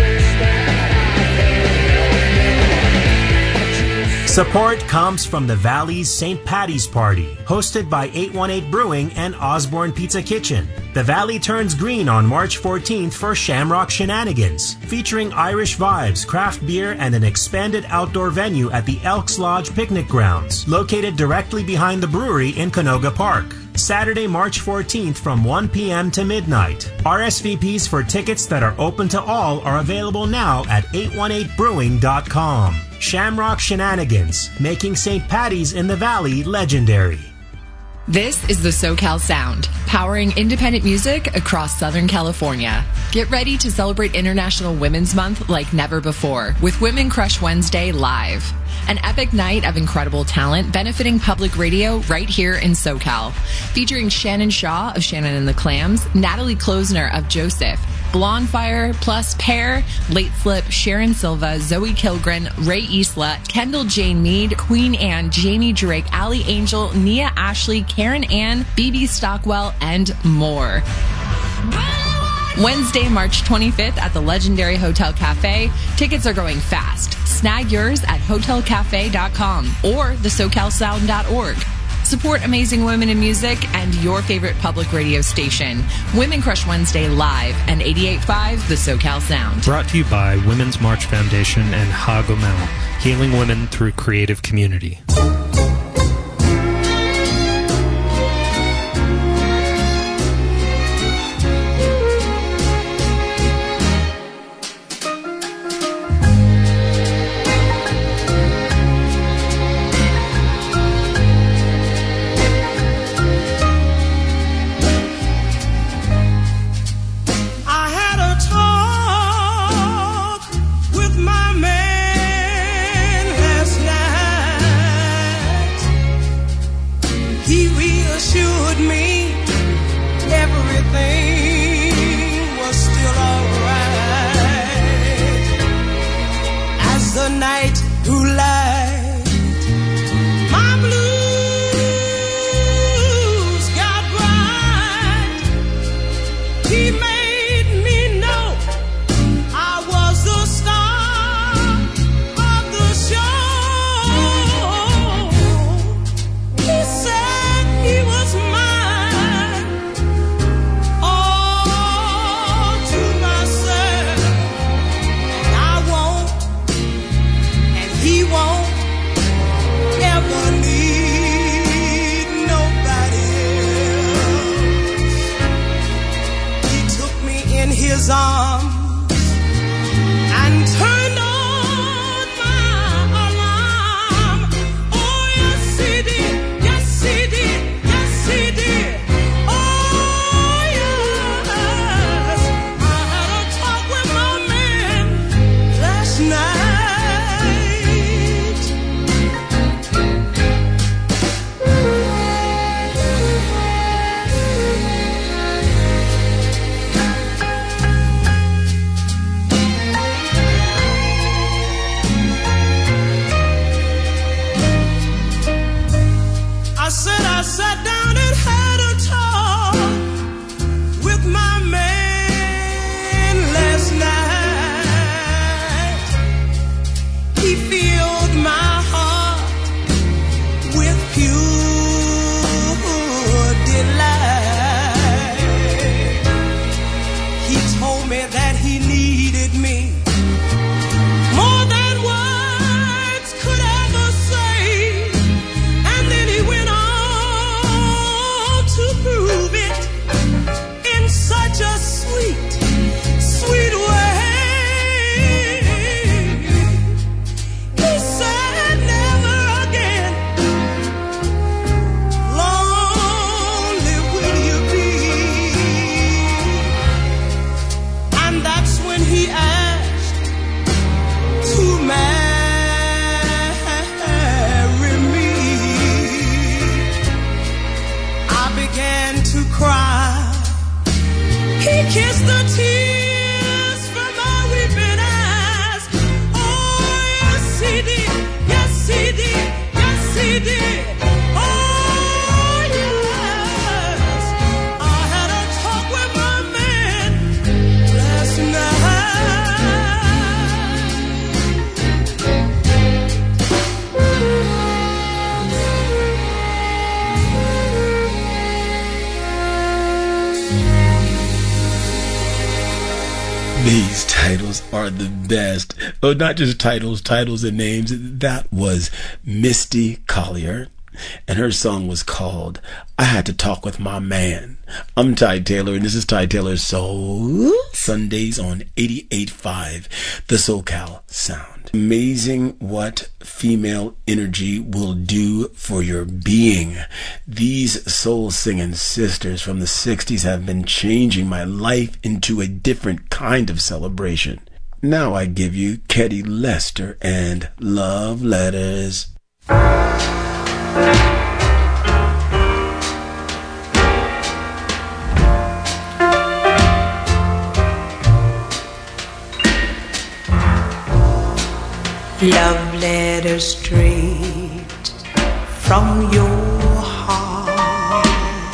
Support comes from the Valley's Saint Patty's Party, hosted by eight one eight Brewing and Osborne Pizza Kitchen. The Valley turns green on March fourteenth for Shamrock Shenanigans, featuring Irish vibes, craft beer, and an expanded outdoor venue at the Elks Lodge Picnic Grounds, located directly behind the brewery in Canoga Park. Saturday, March fourteenth from one p.m. to midnight. R S V Ps for tickets that are open to all are available now at eight one eight brewing dot com. Shamrock Shenanigans, making Saint Patty's in the Valley legendary. This is the SoCal Sound, powering independent music across Southern California. Get ready to celebrate International Women's Month like never before with Women Crush Wednesday live. An epic night of incredible talent benefiting public radio right here in SoCal. Featuring Shannon Shaw of Shannon and the Clams, Natalie Klosner of Joseph, Blondfire plus Pear, Late Slip, Sharon Silva, Zoe Kilgren, Ray Isla, Kendall Jane Mead, Queen Anne, Jamie Drake, Allie Angel, Nia Ashley, Karen Ann, B B Stockwell, and more. Wednesday, March twenty-fifth at the legendary Hotel Cafe. Tickets are going fast. Snag yours at hotel cafe dot com or the socal sound dot org. Support amazing women in music and your favorite public radio station. Women Crush Wednesday live and eighty-eight point five The SoCal Sound. Brought to you by Women's March Foundation and Hagomel, healing women through creative community. More than words could ever say. And then he went on Those titles are the best. Oh, not just titles, titles and names. That was Misty Collier, and her song was called I Had to Talk With My Man. I'm Ty Taylor, and this is Ty Taylor's Soul Sundays on eighty-eight point five, the SoCal Sound. Amazing what female energy will do for your being. These soul singing sisters from the sixties have been changing my life into a different kind of celebration. Now I give you Ketty Lester and Love Letters. Love letters straight from your heart.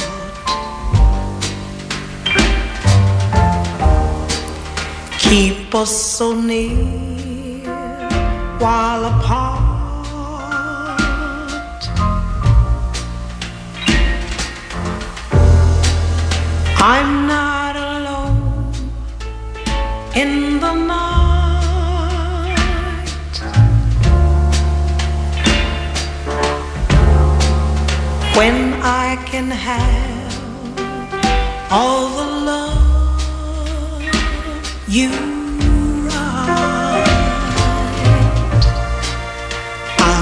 Keep us so near while apart. I'm not alone in the night. When I can have all the love you write, I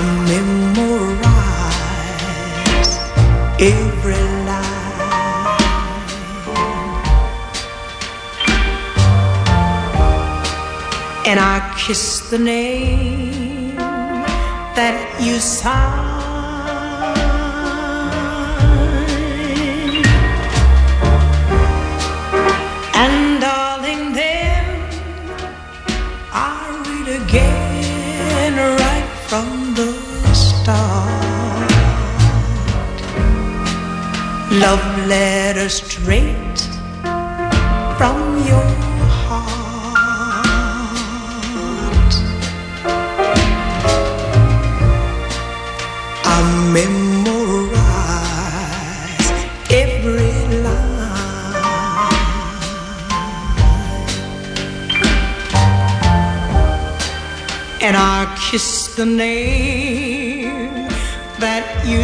memorize every line, and I kiss the name that you sign. And darling, then I read again right from the start. Love letter straight from your heart. I memorize every line. And I kiss the name that you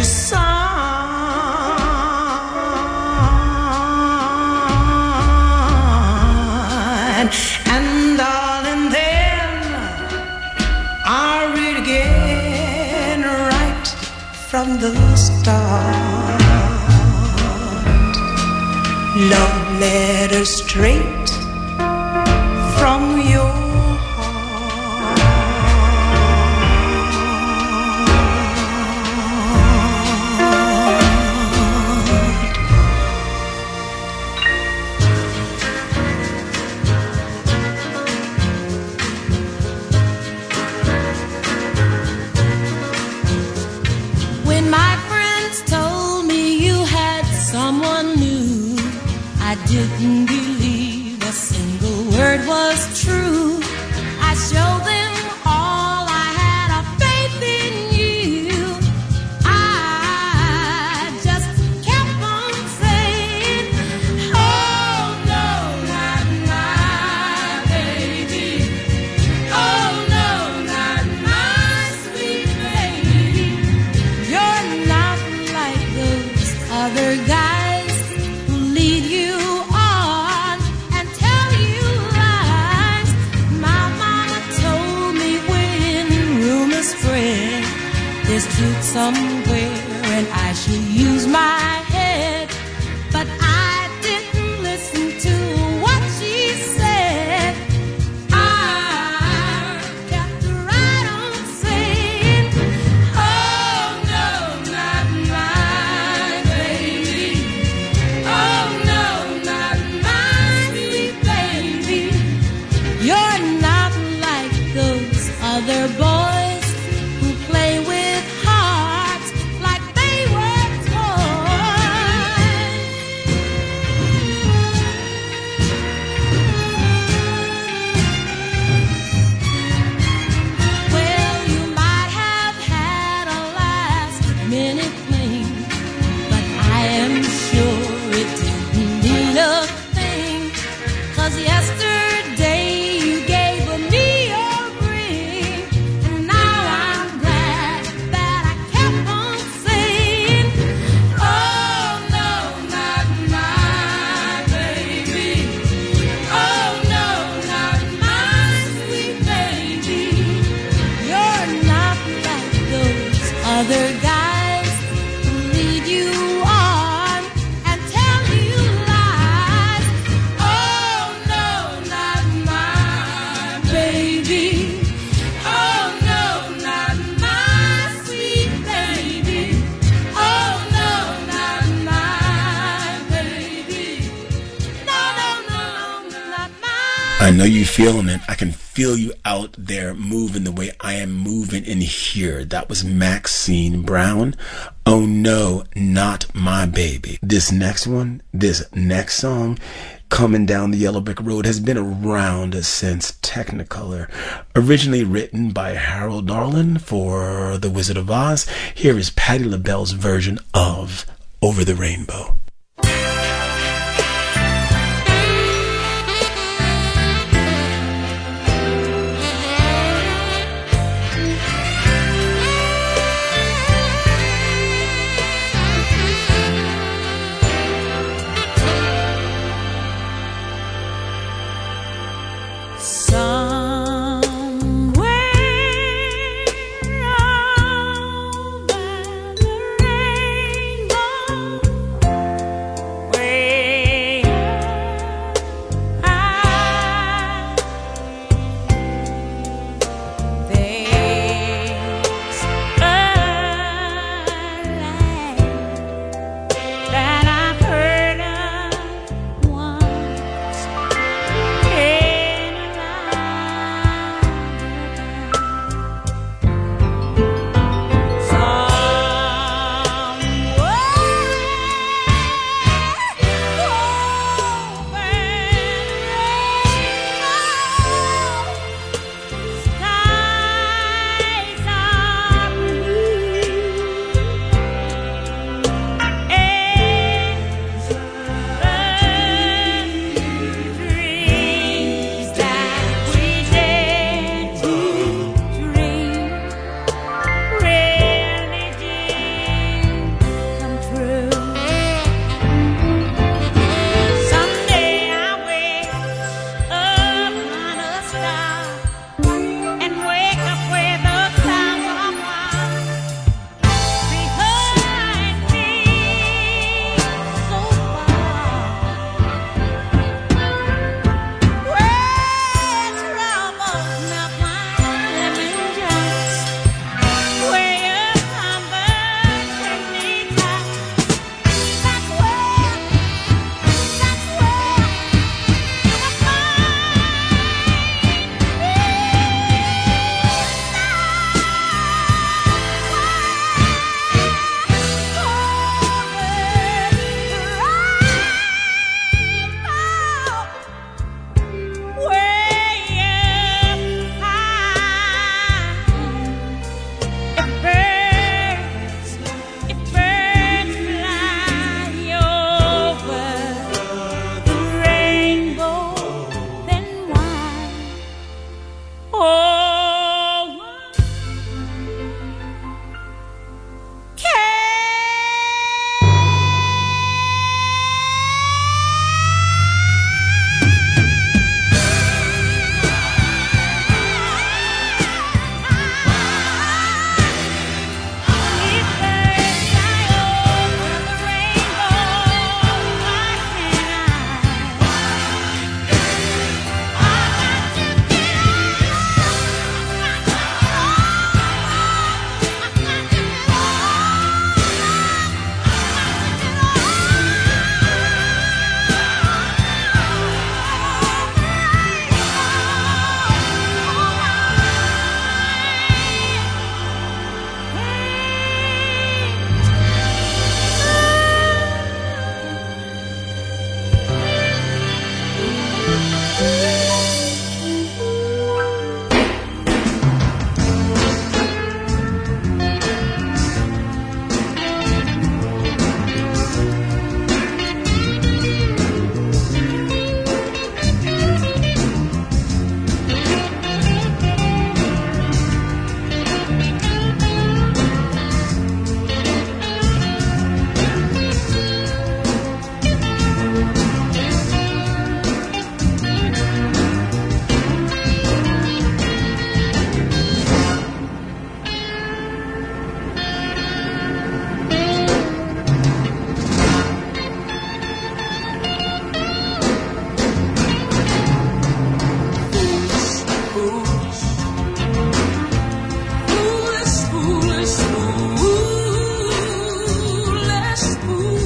sign. And darling, then I read again right from the start. Love letter straight from your didn't believe a single word was true. I showed them all I had of faith in you. I just kept on saying, oh no, not my baby. Oh no, not my sweet baby. You're not like those other guys who lead you there's truth somewhere and I should use my head, but I didn't listen to what she said. I kept right on saying, oh no, not my baby. Oh no, not my sweet baby. You're not like those other boys play with hearts like they were toys. Well, you might have had a last minute fling, but I am sure it didn't mean a thing, 'cause yesterday you know you feeling it. I can feel you out there moving the way I am moving in here. That was Maxine Brown. Oh no, not my baby. This next one, this next song, Coming Down the Yellow Brick Road, has been around since Technicolor. Originally written by Harold Darlin for The Wizard of Oz, here is Patti LaBelle's version of Over the Rainbow.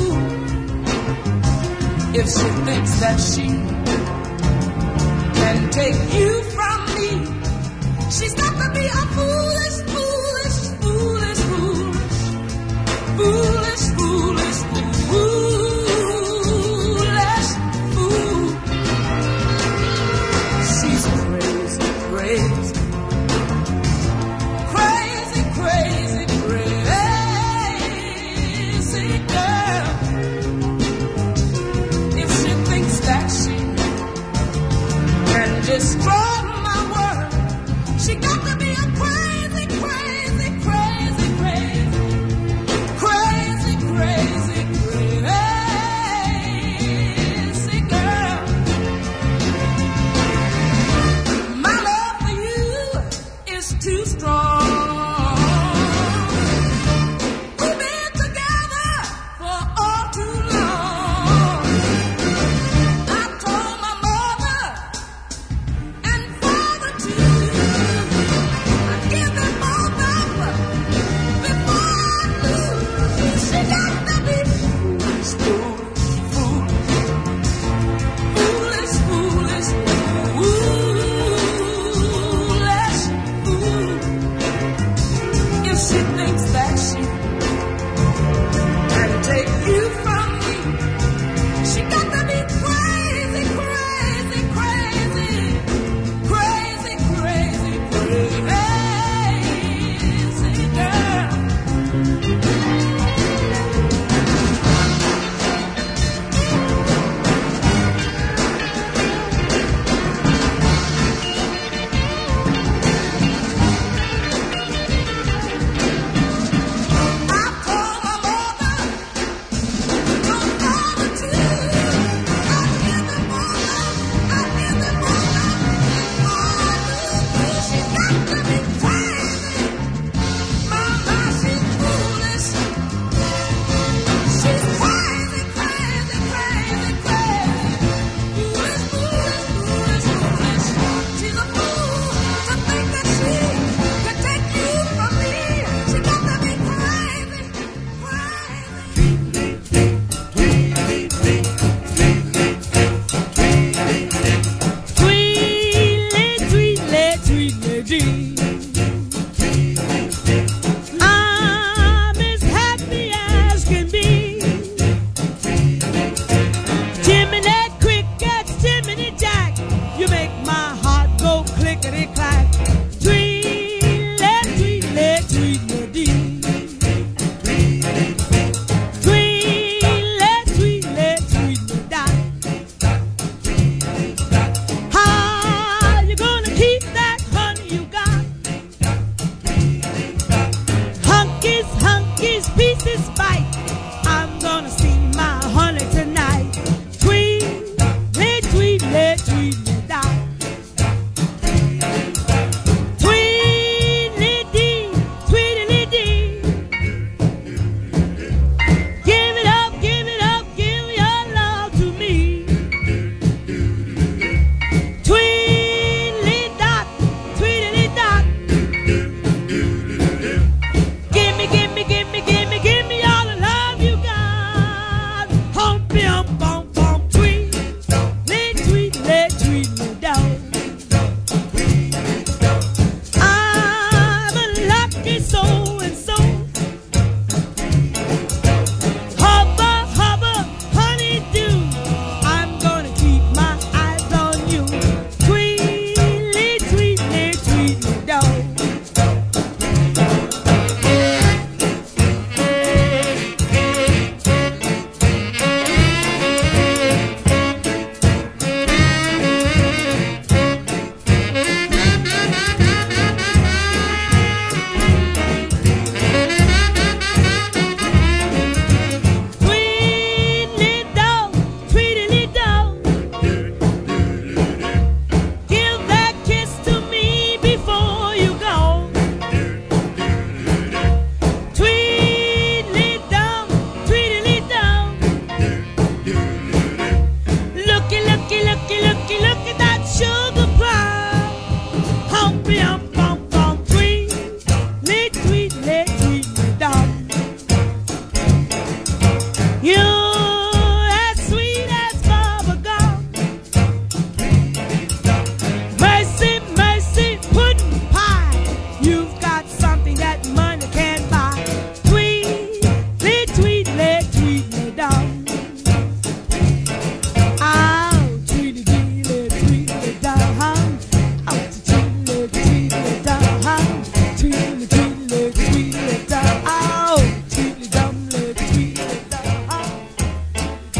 if she thinks that she can take you from me. She's got to be a foolish, foolish, foolish, foolish, foolish, foolish, foolish fool. She's crazy, crazy, crazy, crazy, crazy girl. If she thinks that she can destroy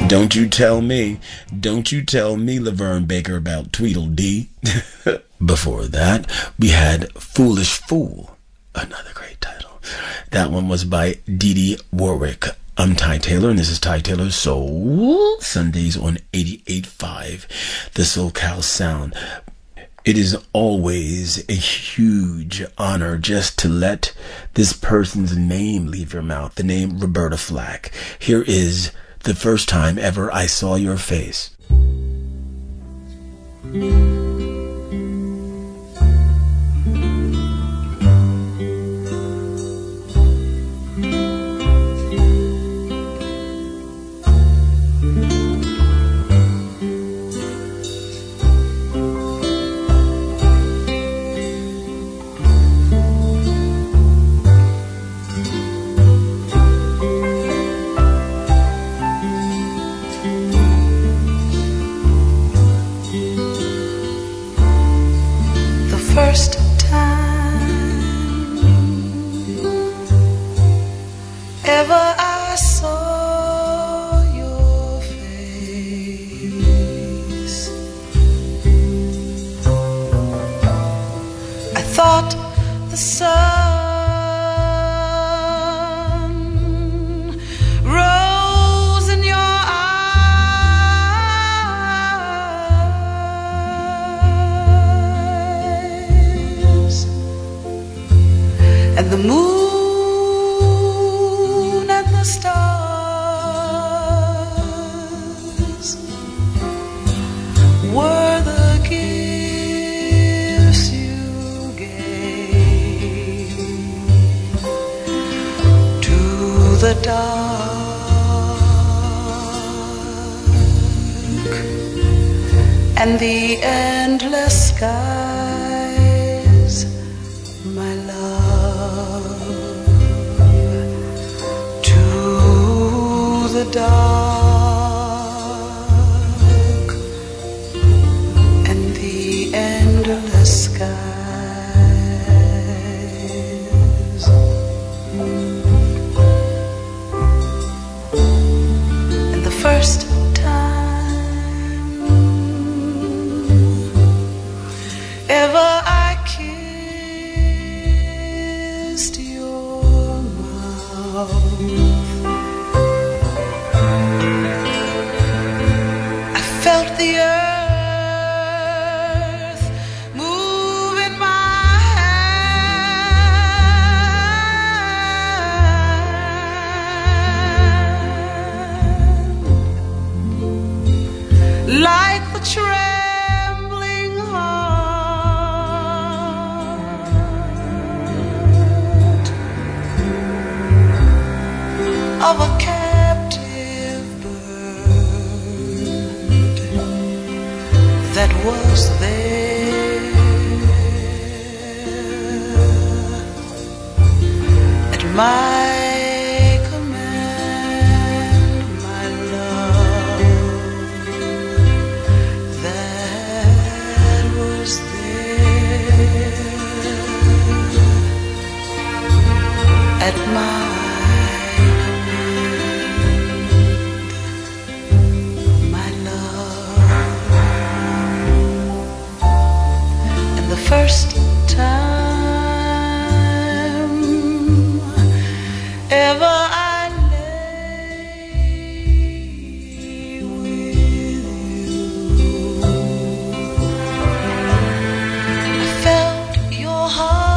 Don't you tell me, don't you tell me, Laverne Baker, about Tweedledee. Before that, we had Foolish Fool, another great title. That one was by Dee Dee Warwick. I'm Ty Taylor, and this is Ty Taylor's Soul Sundays on eighty-eight point five, the SoCal Sound. It is always a huge honor just to let this person's name leave your mouth, the name Roberta Flack. Here is The First Time Ever I Saw Your Face. And the endless skies, my love, to the dark and the endless skies. And the first ever I kissed your mouth, I felt the earth move in my hand, like the train of a captive bird that was there at my command, my love, that was there at my first time ever I lay with you, I felt your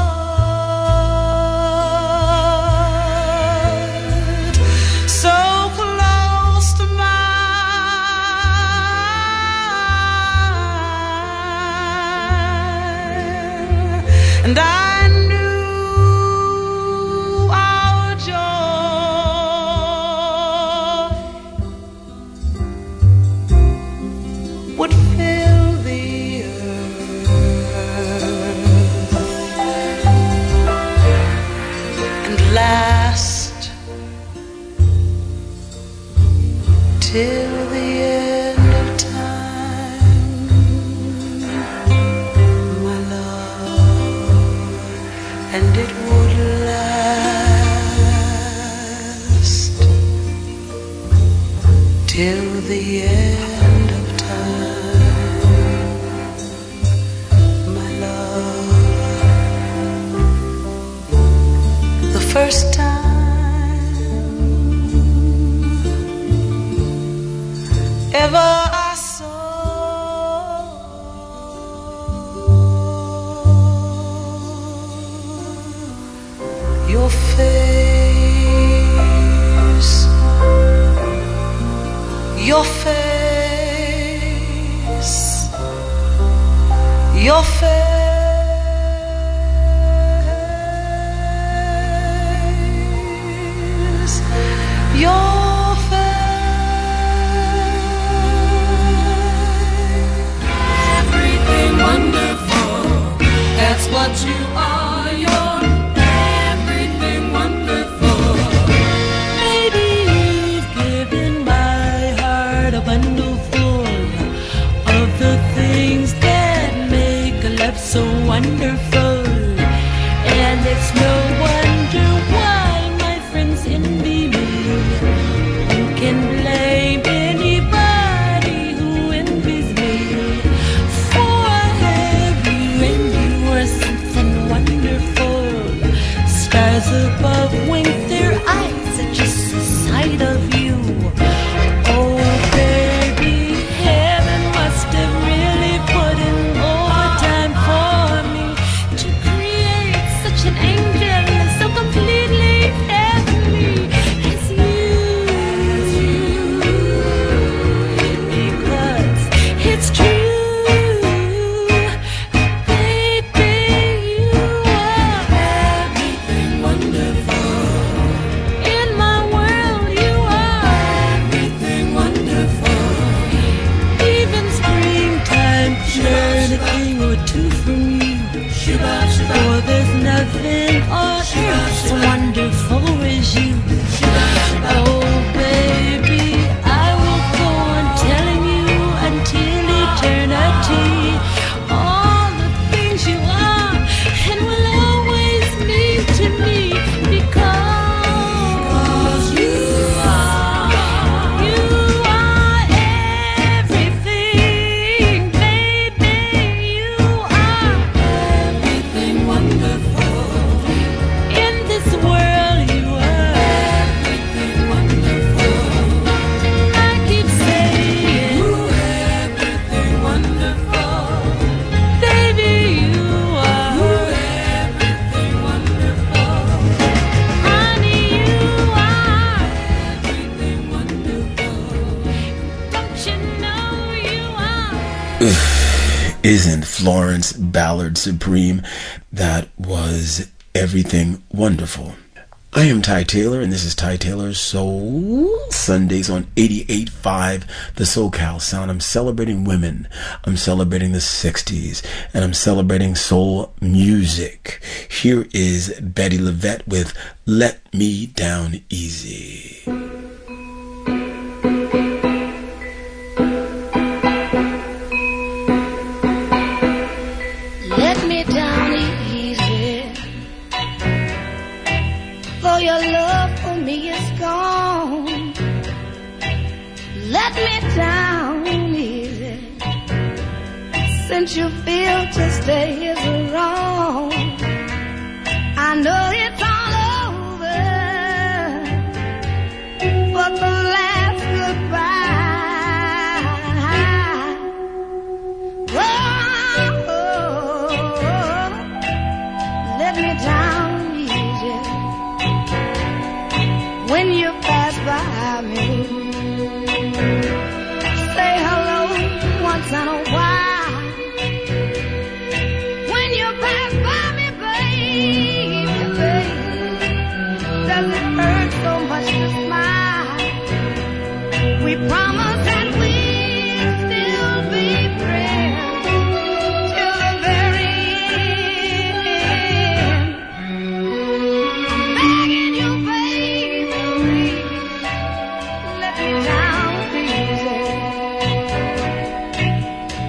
heart so close to mine. And I knew our joy would fill the earth and last till the end of time, my love. And it would last till the end of time. My love, the first time ever I saw your face, your face, your face, your face. Everything wonderful, that's what you are. You're everything wonderful. Maybe you've given my heart a bundle full of the things that make love so wonderful. And it's no wonder why my friends envy me. Who can blame anybody who envies me? For I have you and you are something wonderful. Stars above wink their eyes at just the sight of you. Oh baby, heaven must have really put in overtime for me to create such an angel so completely heavenly as you. Because it's true, baby, you are everything wonderful. In my world, you are everything wonderful. Even springtime learn a thing or two from you. For there's nothing on earth so wonderful as you. Oh baby, I will go on telling you until eternity all the things you are and will always mean to me. Because you are, you are everything, baby. You are everything wonderful. In this world, you are everything wonderful. I keep saying, you everything wonderful. Baby, you are everything wonderful. Honey, you are everything wonderful. Don't you know you are? Isn't Florence Ballard supreme? That was everything wonderful. I am Ty Taylor, and this is Ty Taylor's Soul Sundays on eighty-eight point five, the SoCal Sound. I'm celebrating women. I'm celebrating the sixties, and I'm celebrating soul music. Here is Betty LaVette with Let Me Down Easy. Let me down easy, for your love for me is gone. Let me down easy, since you feel to stay is wrong. I know it's all over, but the last goodbye. Whoa, let me down easy when you pass by me. Say hello once in a while. When you pass by me, baby, baby, does it hurt so much to smile? We promised that we'd still be friends till the very end. Begging you, baby, let me down easy.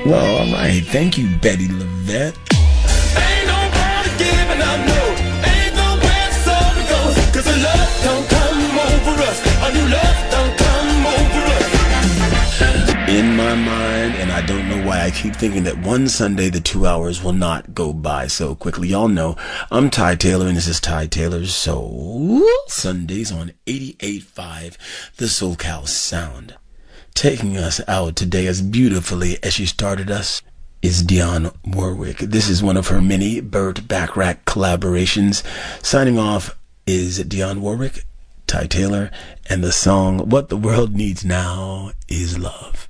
Well, all right. Thank you, Betty Levette. Ain't nobody giving up, no. Ain't nowhere soul to go. Cause a love don't come over us. A new love don't come over us. In my mind, and I don't know why I keep thinking that one Sunday the two hours will not go by so quickly. Y'all know I'm Ty Taylor, and this is Ty Taylor's Soul Sundays on eighty-eight point five, the SoCal Sound. Taking us out today as beautifully as she started us is Dionne Warwick. This is one of her many Burt Bacharach collaborations. Signing off is Dionne Warwick, Ty Taylor, and the song What the World Needs Now is Love.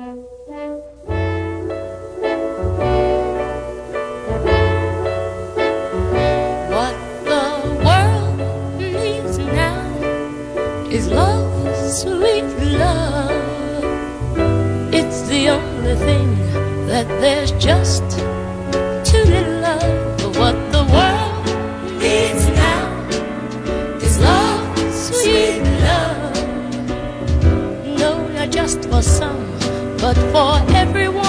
What the world needs now is love, sweet love. It's the only thing that there's just too little of. What the world needs now is love, sweet love. No, not just for some, but for everyone.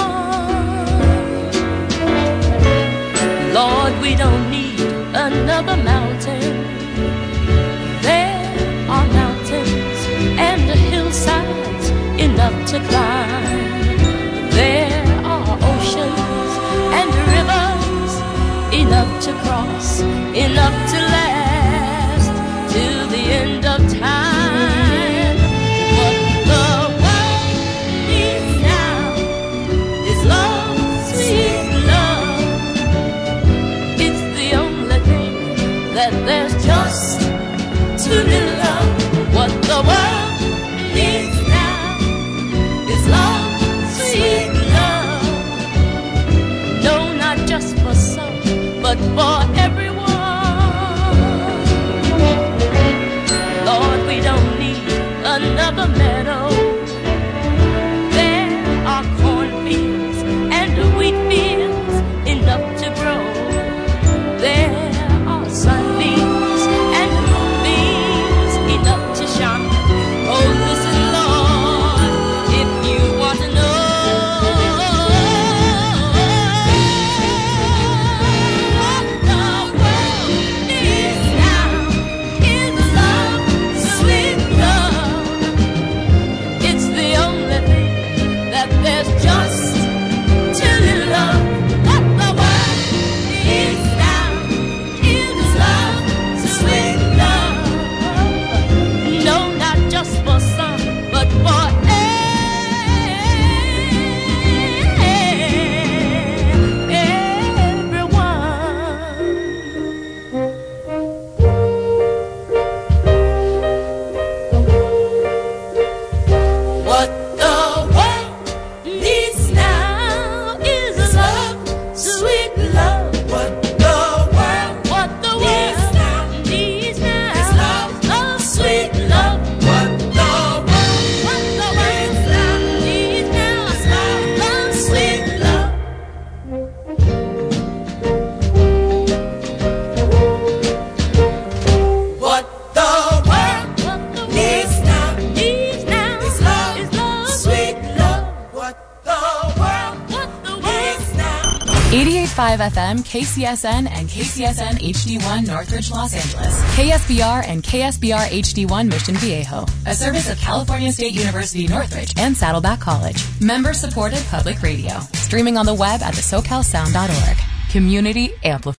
Lord, we don't need another mountain. There are mountains and hillsides enough to climb. There are oceans and rivers enough to cross, enough to last till the end of time. What the world needs now is love, sweet love. It's the only thing that there's just too little of. What the world needs now is love, sweet love. No, not just for some, but for everyone. Lord, we don't need another meadow. There are cornfields and wheat fields enough to grow. There are sunbeams and moonbeams enough to shine. Oh, listen, Lord, if you want to know what the world needs now is love, sweet love. It's the only thing that there's just too little of. What the world needs now is love, sweet love. No, not just for some, but for what the world needs now is love, sweet love. What the world, what the world now needs now is love, love, sweet love. What the world, what the world now needs now is love, love, sweet love. What the world needs now needs now is love, is love, sweet love. What the world, what the world now. eighty-eight point five F M, K C S N, and K C S N H D one Northridge, Los Angeles. K S B R and K S B R H D one Mission Viejo. A service of California State University Northridge and Saddleback College. Member-supported public radio. Streaming on the web at the socal sound dot org. Community amplified.